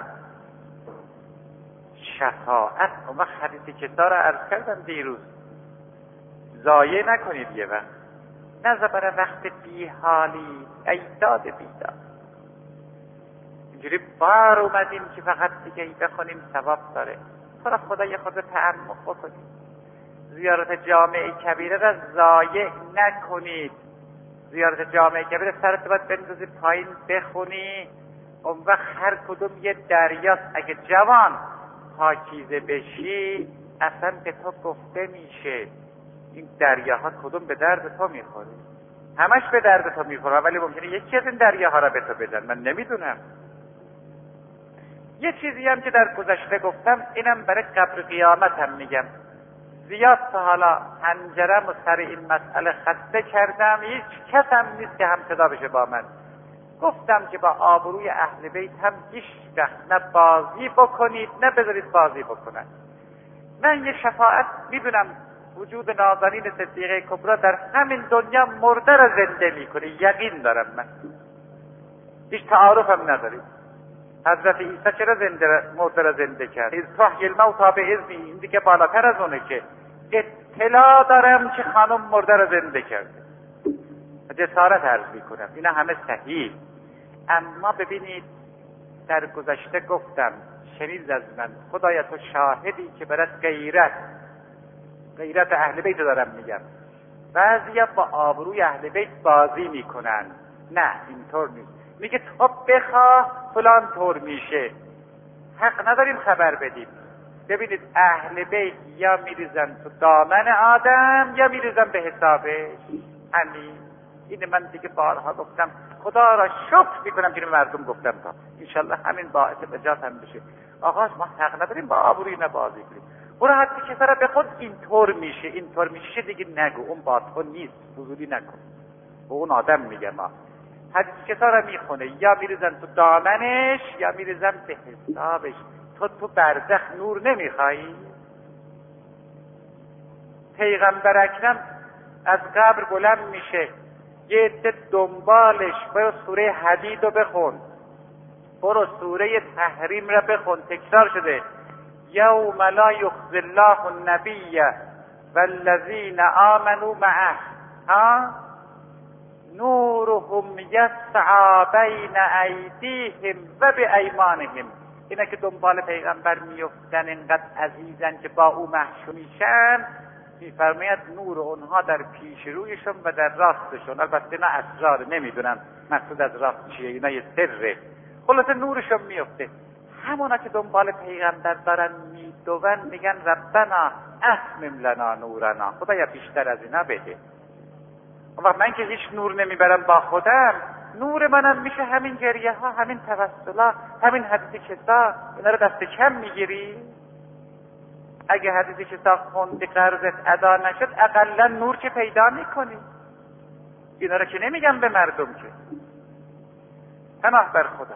شفاعت اون وقت حدیث کسا را عرض کردم دیروز، ضایع نکنید یه وقت، نه برای وقت بی حالی ایداد بیداد اینجوری بار اومدیم که فقط دیگه ای بخونیم ثواب داره. خدا خدا یه خود تعمق بکنید. زیارت جامع کبیره را ضایع نکنید. زیارت جامع کبیره سرت باید بندازی پایین بخونی، اون وقت هر کدوم یه دریاست. اگه جوان پاکیزه بشی اصلا به تو گفته میشه این دریاها کدوم به درد تو میخوره. همش به درد تو میخوره، ولی ممکنه یکی از این دریاها را به تو بدن، من نمیدونم. یه چیزی هم که در گذشته گفتم، اینم برای قبر قیامت هم میگم. زیاد تا حالا حنجرم و سر این مسئله خسته کردم، هیچ کس هم نیست که همصدا بشه با من. گفتم که با آبروی اهل بیت هم هیچ وقت نه بازی بکنید نه بذارید بازی بکنن. من یه شفاعت میدونم وجود نازنین صدیقه کبرا در همین دنیا مرده را زنده میکنه، یقین دارم من، هیچ تعارف هم نداریم. حضرت عیسی چرا زنده مرده را زنده کرد؟ از تحیی الموتی باذنی، این دیگه بالاتر از اونه که اطلاع دارم که خانم مرده را زنده کرده، جسارت عرض میکنم، اینا همه صحیح. اما ببینید در گذشته گفتم، شنید از من، خدایا تو شاهدی که برات غیرت غیرت اهل بیت دارم میگم، بعضیا با آبروی اهل بیت بازی میکنن. نه اینطور نیست، میگه تو بخواه فلان طور میشه، حق نداریم خبر بدیم. ببینید اهل بیت یا میریزن تو دامن آدم یا میریزن به حسابش. همین این من دیگه بارها گفتم، خدا را شکر میکنم که به مردم گفتم تا انشالله همین باعث نجات هم بشه. آقا ما حق نداریم با آبروی نبازی کنیم. برو حتی کسا را به خود اینطور میشه اینطور میشه دیگه نگو، اون با تو نیست، فضولی نکن. به اون آدم میگه ما حدیث کسا را میخونه، یا میریزن تو دامنش یا میریزن به حسابش. تو تو برزخ نور نمیخوایی؟ پیغمبر اکرم از قبر بلند میشه، یه عده دنبالش، برو سوره حدید رو بخون، برو سوره تحریم را بخون، تکرار شده یوم لا یخزی الله النبی والذین آمنوا معه ها نورهم یسعی بین ایدیهم و بایمانهم. اینا که دنبال پیغمبر میفتن اینقدر عزیزن که با او محشو میشن، میفرماید نور اونها در پیش رویشون و در راستشون. البته اینا اسرار، نمیدونم مقصود از راست چیه، اینا یه سره، خلاصه نورشون میفته. همونا که دنبال پیغمبر دارن میدون میگن ربنا اتمم لنا نورنا، خدایا بیشتر از اینا بده. اما من که هیچ نور نمیبرم با خودم، نور منم میشه همین گریه ها، همین توسلا، همین حدیث کسا. اینا رو دست کم میگیری؟ اگه حدیث کسا خوندی قرضت ادا نشد، اقلا نور که پیدا میکنی. اینا رو که نمیگم به مردم که، پناه بر خدا.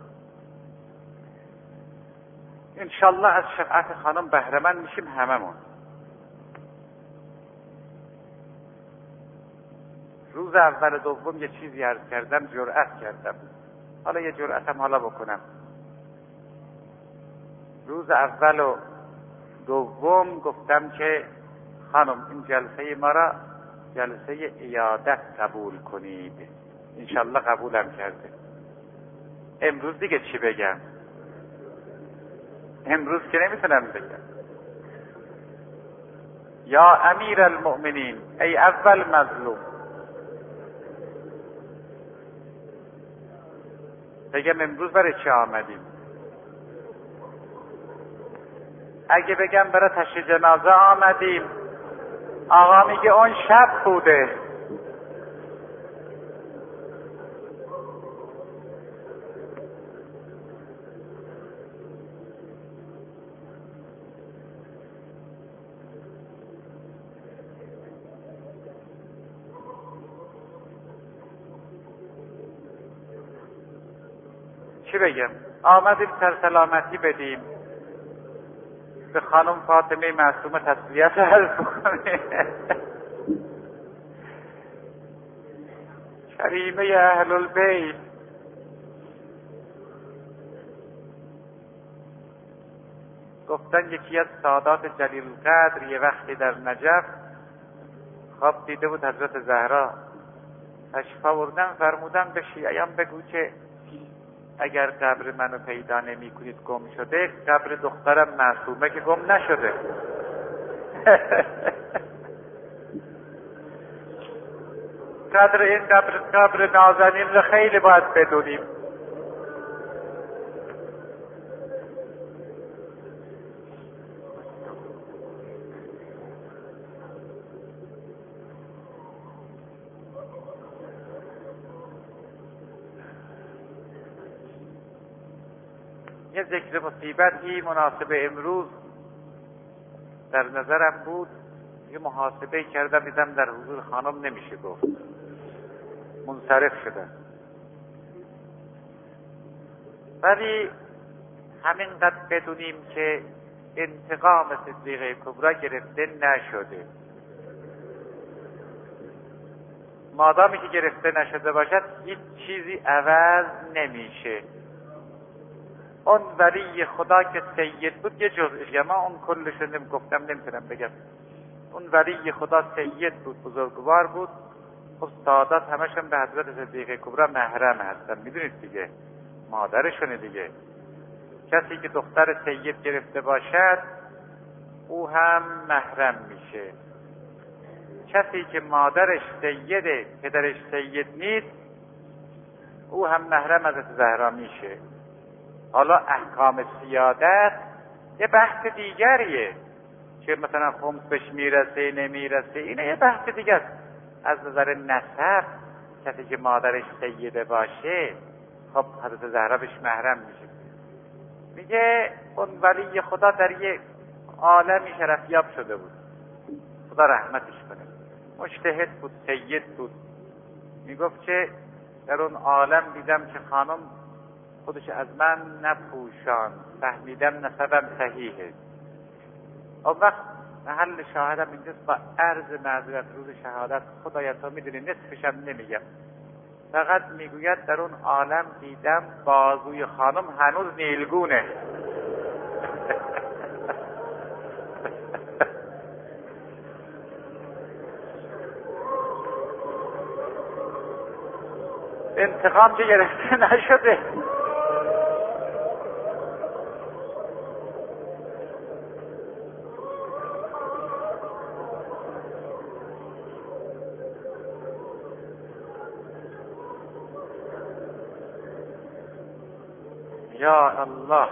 انشالله از شفاعت خانم بهره‌مند میشیم هممون. روز اول و دوم یه چیزی عرض کردم، جرأت کردم، حالا یه جرأتم حالا بکنم. روز اول و دوم گفتم که خانم این جلسه ما را جلسه عیادت قبول کنید. انشالله قبولم کرده. امروز دیگه چی بگم؟ امروز که نمیتونم بگم. یا امیر المؤمنین، ای اول مظلوم. بگم امروز برای چه آمدیم؟ اگه بگم برای تشییع جنازه آمدیم، آقا میگه اون شب بوده. چی بگم؟ آمدیم سرسلامتی بدیم، به خانم فاطمه معصومه تسلیت عرض کنیم. کریمه اهل البیت، گفتن یکی از سادات جلیل قدر یه وقتی در نجف خواب دیده بود حضرت زهرا، تشریف آوردن فرمودن به شیعیان بگو که اگر قبر منو پیدا نمی کنید گم شده، قبر دخترم معصومه که گم نشده. قدر این قبر قبر نازنین رو خیلی باید بدونیم. یه ذکر مصیبتی مناسب امروز در نظرم بود، یه محاسبه کردم دیدم در حضور خانم نمیشه گفت، منصرف شدم. ولی همینقدر بدونیم که انتقام صدیقه کبری گرفته نشده. مادامی که گرفته نشده باشد هیچ چیزی عوض نمیشه. اون ولی خدا که سید بود یه جزء، ما اون کلش رو نمیگفتم نمیتونم بگم. اون ولی خدا سید بود، بزرگوار بود. خب سادات همشون به حضرت صدیقه کبری محرم هستن، میدونید دیگه، مادرشونه دیگه. کسی که دختر سید گرفته باشد او هم محرم میشه. کسی که مادرش سیده پدرش سید نیست او هم محرم حضرت زهرا میشه. حالا احکام سیادت یه بحث دیگریه که مثلا خمس بهش میرسه نمیرسه، اینه یه بحث دیگه است. از نظر نسب کسی که مادرش سیده باشه خب حضرت زهرا بهش محرم میشه. میگه اون ولی خدا در یه عالمی شرفیاب شده بود، خدا رحمتش کنه، مجتهد بود، سید بود. میگفت که در اون عالم دیدم که خانم خودش از من نپوشان، فهمیدم نسبم صحیحه. اون وقت محل شاهدم اینجاست، با عرض معذرت روز شهادت خدایا تو میدونی نصفشم نمیگم، فقط میگوید در اون عالم دیدم بازوی خانم هنوز نیلگونه. انتقام که گرفته نشده. یا الله،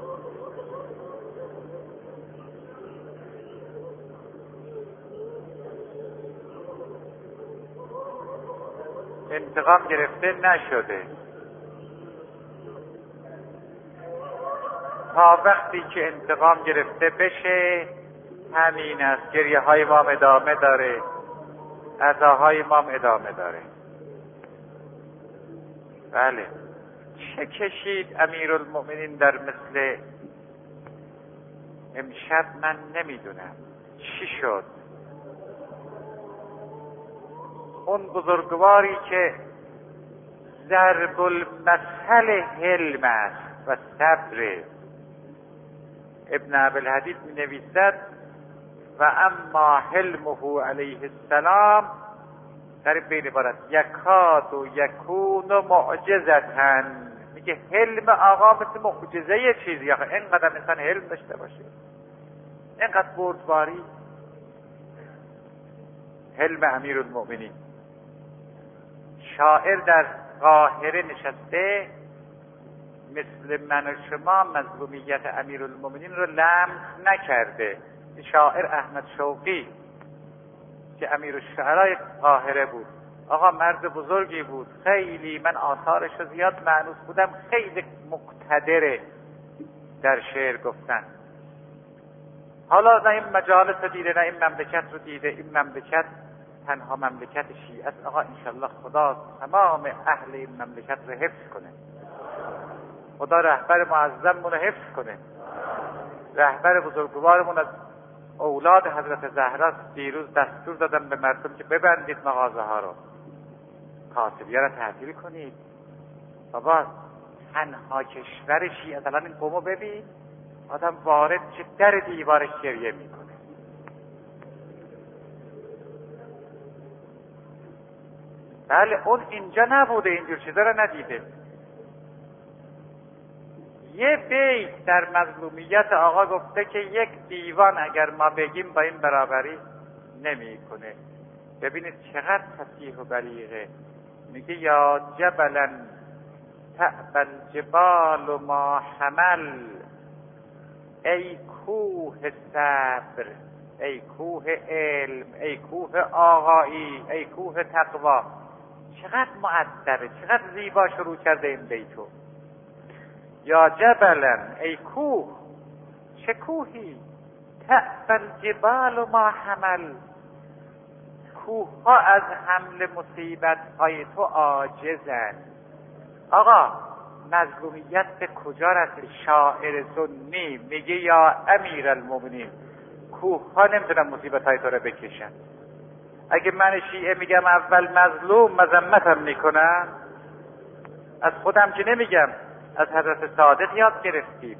انتقام گرفته نشده. تا وقتی که انتقام گرفته بشه همین است. گریه های ما ادامه داره، عزاهای ما ادامه داره. بله، چه کشید امیرالمؤمنین در مثل امشب من نمیدونم چی شد. اون بزرگواری که ضرب المثل حلم است و صبر. ابن ابوالحدید می نویسد و اما حلمه علیه السلام در بین عبارت یکاد و یکون و معجزتن. میگه حلم آقا مثل معجزه یه چیزی، آخه اینقدر انسان حلم داشته باشه، اینقدر بردباری. حلم امیرالمؤمنین. شاعر در قاهره نشسته مثل من و شما مظلومیت امیرالمؤمنین رو لمس نکرده. شاعر احمد شوقی که امیر الشعرای قاهره بود، آقا مرد بزرگی بود، خیلی من آثارش رو زیاد معنوس بودم، خیلی مقتدره در شعر گفتن. حالا نه این مجالس رو دیده نه این مملکت رو دیده، این مملکت تنها مملکت شیعه است. آقا انشالله خدا تمام اهل این مملکت رو حفظ کنه، خدا رهبر معظممون رو حفظ کنه. رهبر بزرگوارمون از اولاد حضرت زهرا دیروز دستور دادن به مردم که ببندید مغازه ها رو، کاسبی‌ها رو تعطیل کنید. بابا تنها کشور شیعه، الان این قومو ببین، آدم وارد چه در دیوارش گریه میکنه. بله اون اینجا نبوده، اینجور چیزا رو ندیده. یه بیت در مظلومیت آقا گفته که یک دیوان اگر ما بگیم با این برابری نمیکنه. ببینید چقدر فصیح و بلیغه. میگه یا جبلا تعب الجبال و ما حمل، ای کوه صبر، ای کوه علم، ای کوه آقایی، ای کوه تقوا. چقدر مؤدبه، چقدر زیبا شروع کرده این بیتو. یا جبلا ای کوه، چه کوهی، تعبل جبال ما حمل، کوه ها از حمل مصیبت های تو عاجزند. آقا مظلومیت به کجا رسید؟ شاعر سنی میگه یا امیر المؤمنین، کوه ها نمیتونن مصیبت های تو رو بکشن. اگه من شیعه میگم اول مظلوم، مذمتم میکنن؟ از خودم که نمیگم، از حضرت صادق یاد گرفتیم.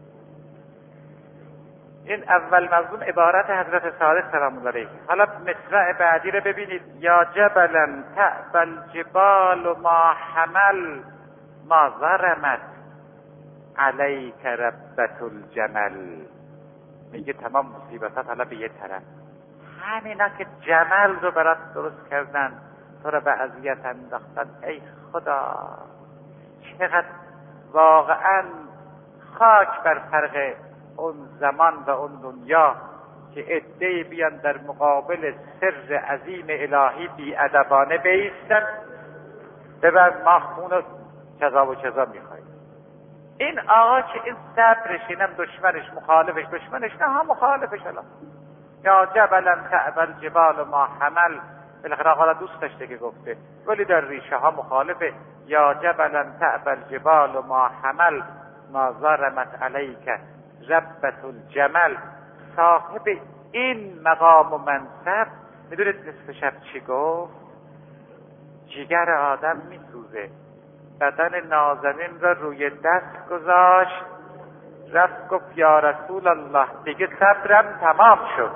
این اول مظلوم عبارت حضرت صادق سلام الله علیه. حالا مصرع بعدی رو ببینید، یا جبلا تعبل جبال ما حمل، ما ظرمت علیک ربت الجمل. میگه تمام مصیبتات حالا به یه طرف، همینا که جمل رو برات درست کردن تو رو به اذیت انداختن. ای خدا، چقدر واقعا خاک بر فرق اون زمان و اون دنیا که عده‌ای بیان در مقابل سر عظیم الهی بی‌ادبانه بایستن، ببر ما خون و چذا و چذا میخوایم. این آقا که این صبرش، اینم دشمنش، مخالفش، دشمنش نه هم مخالفش. الان یا جبلا تعبل جبال ما حمل، بالاخره آقا دوست داشته که گفته، ولی در ریشه ها مخالفه. یا جبلا تعبل جبال ما حمل، ما ظرمت علیک ربت الجمل. صاحب این مقام و منصب میدونید نصف شب چی گفت؟ جگر آدم میسوزه، بدن نازنین را روی دست گذاشت، رفت گفت یا رسول الله دیگه صبرم تمام شد.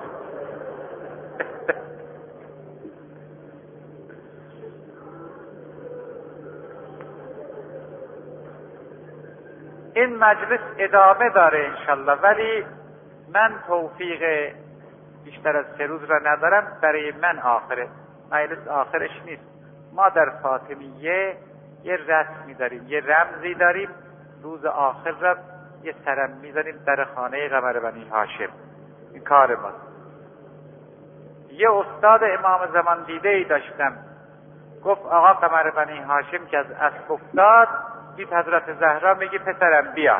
این مجلس ادامه داره انشالله، ولی من توفیق بیشتر از سه روز را ندارم. برای من آخره، مجلس آخرش نیست. ما در فاطمیه یه رسمی داریم، یه رمزی داریم، روز آخر را یه سرم میزنیم در خانه قمر بنی هاشم. این کار ما. یه استاد امام زمان دیده ای داشتم، گفت آقا قمر بنی هاشم که از اسب افتاد، دید حضرت زهرا میگه پسرم بیا.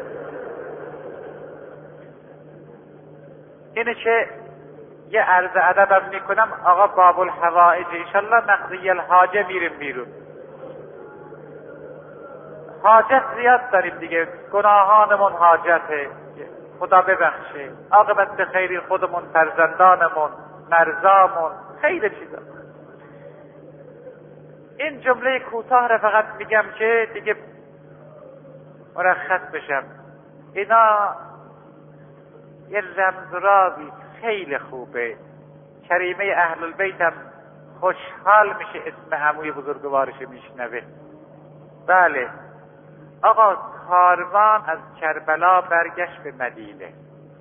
اینه که یه عرض ادبم میکنم. آقا باب الحوائج انشالله نقضی الحاجه میریم بیرون. حاجت زیاد داریم دیگه، گناهانمون حاجته، خدا ببخشه، عاقبت به خیری خودمون، فرزندانمون، مرزامون، خیلی چیزا. این جمله کوتاه را فقط میگم که دیگه مرخص بشم. اینا یه رمز و رازی خیلی خوبه. کریمه اهل البیت هم خوشحال میشه اسم عموی بزرگوارش میشنوه. بله آقا، کاروان از کربلا برگشت به مدینه.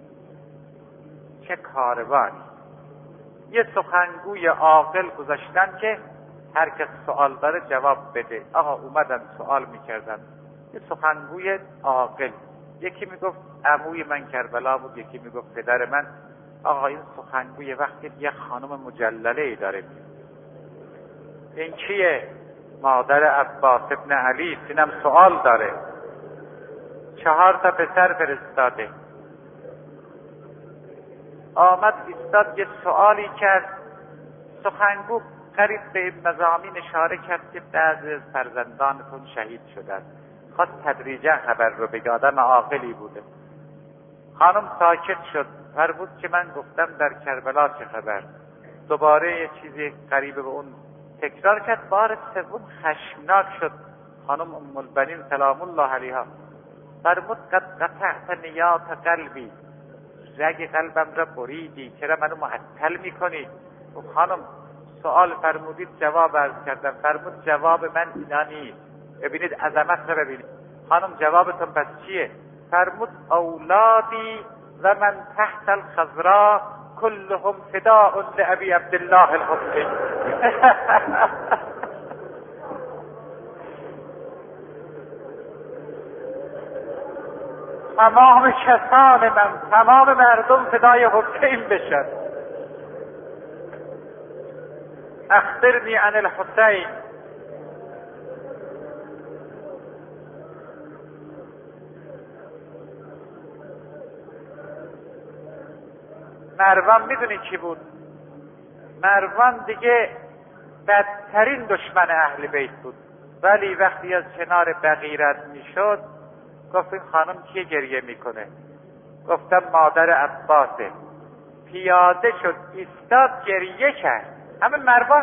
چه کاروانی! یه سخنگوی عاقل گذاشتن که هر کس سوال داره جواب بده. آقا اومدن سوال میکردن، یه سخنگوی عاقل، یکی میگفت عموی من کربلا بود، یکی میگفت پدر من. آقا این سخنگوی وقتی یه خانم مجلله ای داره، این کیه؟ مادر عباس ابن علی. اینم سوال داره، چهار تا پسر فرستاده. آمد ایستاد یه سوالی کرد. سخنگو قریب به این مضامین اشاره کرد که بعضی از فرزندانتون شهید شدن. خواست تدریجا خبر رو بگه، آدم عاقلی بوده. خانم ساکت شد، فرمود که من گفتم در کربلا چه خبر. دوباره یه چیزی قریب به اون تکرار کرد. بار سوم خشمناک شد. خانم ام البنین سلام الله علیها فرمود قد قطعت نیات قلبی، رگ قلبم را بریدی، چرا منو معطل میکنی؟ و خانم سوال فرمودید جواب عرض کردم. فرمود جواب من اینا نیست، ببینید عظمت رو ببینید. خانم جوابتون پس چیه؟ فرمود اولادی و من تحت الخضراء كلهم فداء لأبي عبد الله الحسين. تمام کسان من، تمام مردم فدای حسین بشن. اخبرنی عن الحسین. مروان میدونی چی بود؟ مروان دیگه بدترین دشمن اهل بیت بود، ولی وقتی از کنار بغیرت میشد گفت این خانم چیه گریه میکنه؟ گفتم مادر عباسه. پیاده شد ایستاد گریه کرد. همه مروان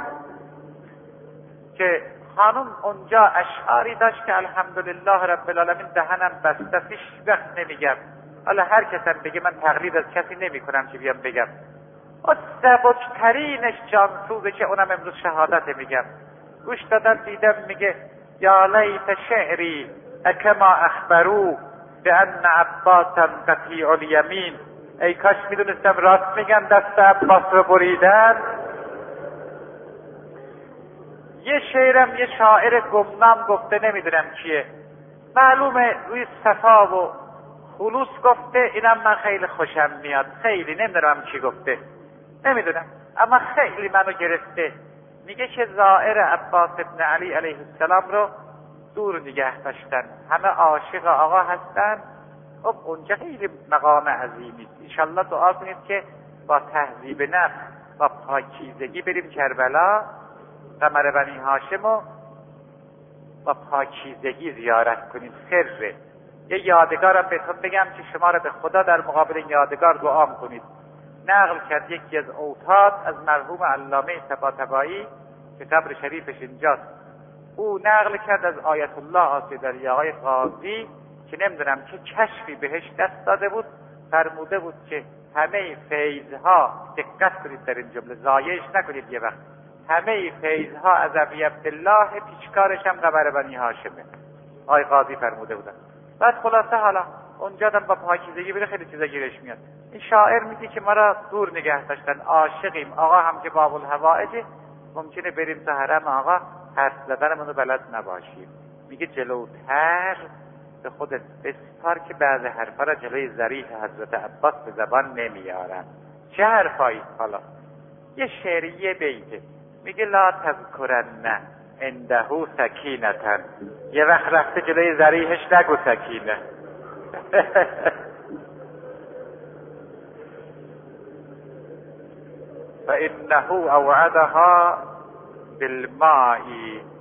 که خانم اونجا اشعاری داشت که الحمدلله رب العالمین دهنم بسته، هیچ وقت نمیگم، حالا هر کسم بگه من تقلید از کسی نمی کنم که بیام بگم. و سبکترینش جانسوزه که اونم امروز شهادت میگم. گوش دادن دیدم میگه یا لیت شعری اکما اخبرو بان عباسا قطیع الیمین. ای کاش میدونستم راست میگن دست عباس رو بریدن. یه شعرم یه شاعر گمنام گفته، نمیدونم کیه، معلومه روی صفا و خلوص گفته، اینم من خیلی خوشم میاد، خیلی نمیدونم چی گفته، نمیدونم، اما خیلی منو گرفته. میگه که زائر عباس ابن علی علیه السلام رو دور نگه داشتن، همه عاشق آقا هستن. خب اونجا خیلی مقام عظیمی، انشالله دعا کنید که با تهذیب نفس، با پاکیزگی بریم کربلا، قمر بنی هاشم رو با پاکیزگی زیارت کنیم. سره یه یادگارم بهتون بگم که شما را به خدا در مقابل این یادگار دعا کنید. نقل کرد یکی از اوتاد از مرحوم علامه طباطبایی که قبر شریفش اینجاست، او نقل کرد از آیت الله آسیدری آقای قاضی که نمیدونم چه کشفی بهش دست داده بود، فرموده بود که همه فیضها، دقت کنید در این جمله زایش نکنید یه وقت، همه فیضها از ابی عبدالله، پیشکارش هم قمر بنی هاشمه. آقای قاضی فرموده بودن. بعد خلاصه حالا اونجا دم با پاکیزگی بره خیلی چیزا گیرش میاد. این شاعر میگه که ما را دور نگه داشتن، عاشقیم، آقا هم که باب الحوائج، ممکنه بریم تا حرم آقا حرف زدنمون رو بلد نباشیم. میگه جلوتر به خودت بسپار که بعض حرفا را جلوی ظریف حضرت عباس به زبان نمیارن. چه حرفایی؟ حالا یه شعریه بیته میگه لا تذکرن عنده سکینتن، یه وقت رفته جلوی ظریفش نگو سکینه. فإنه اوعدها بالماء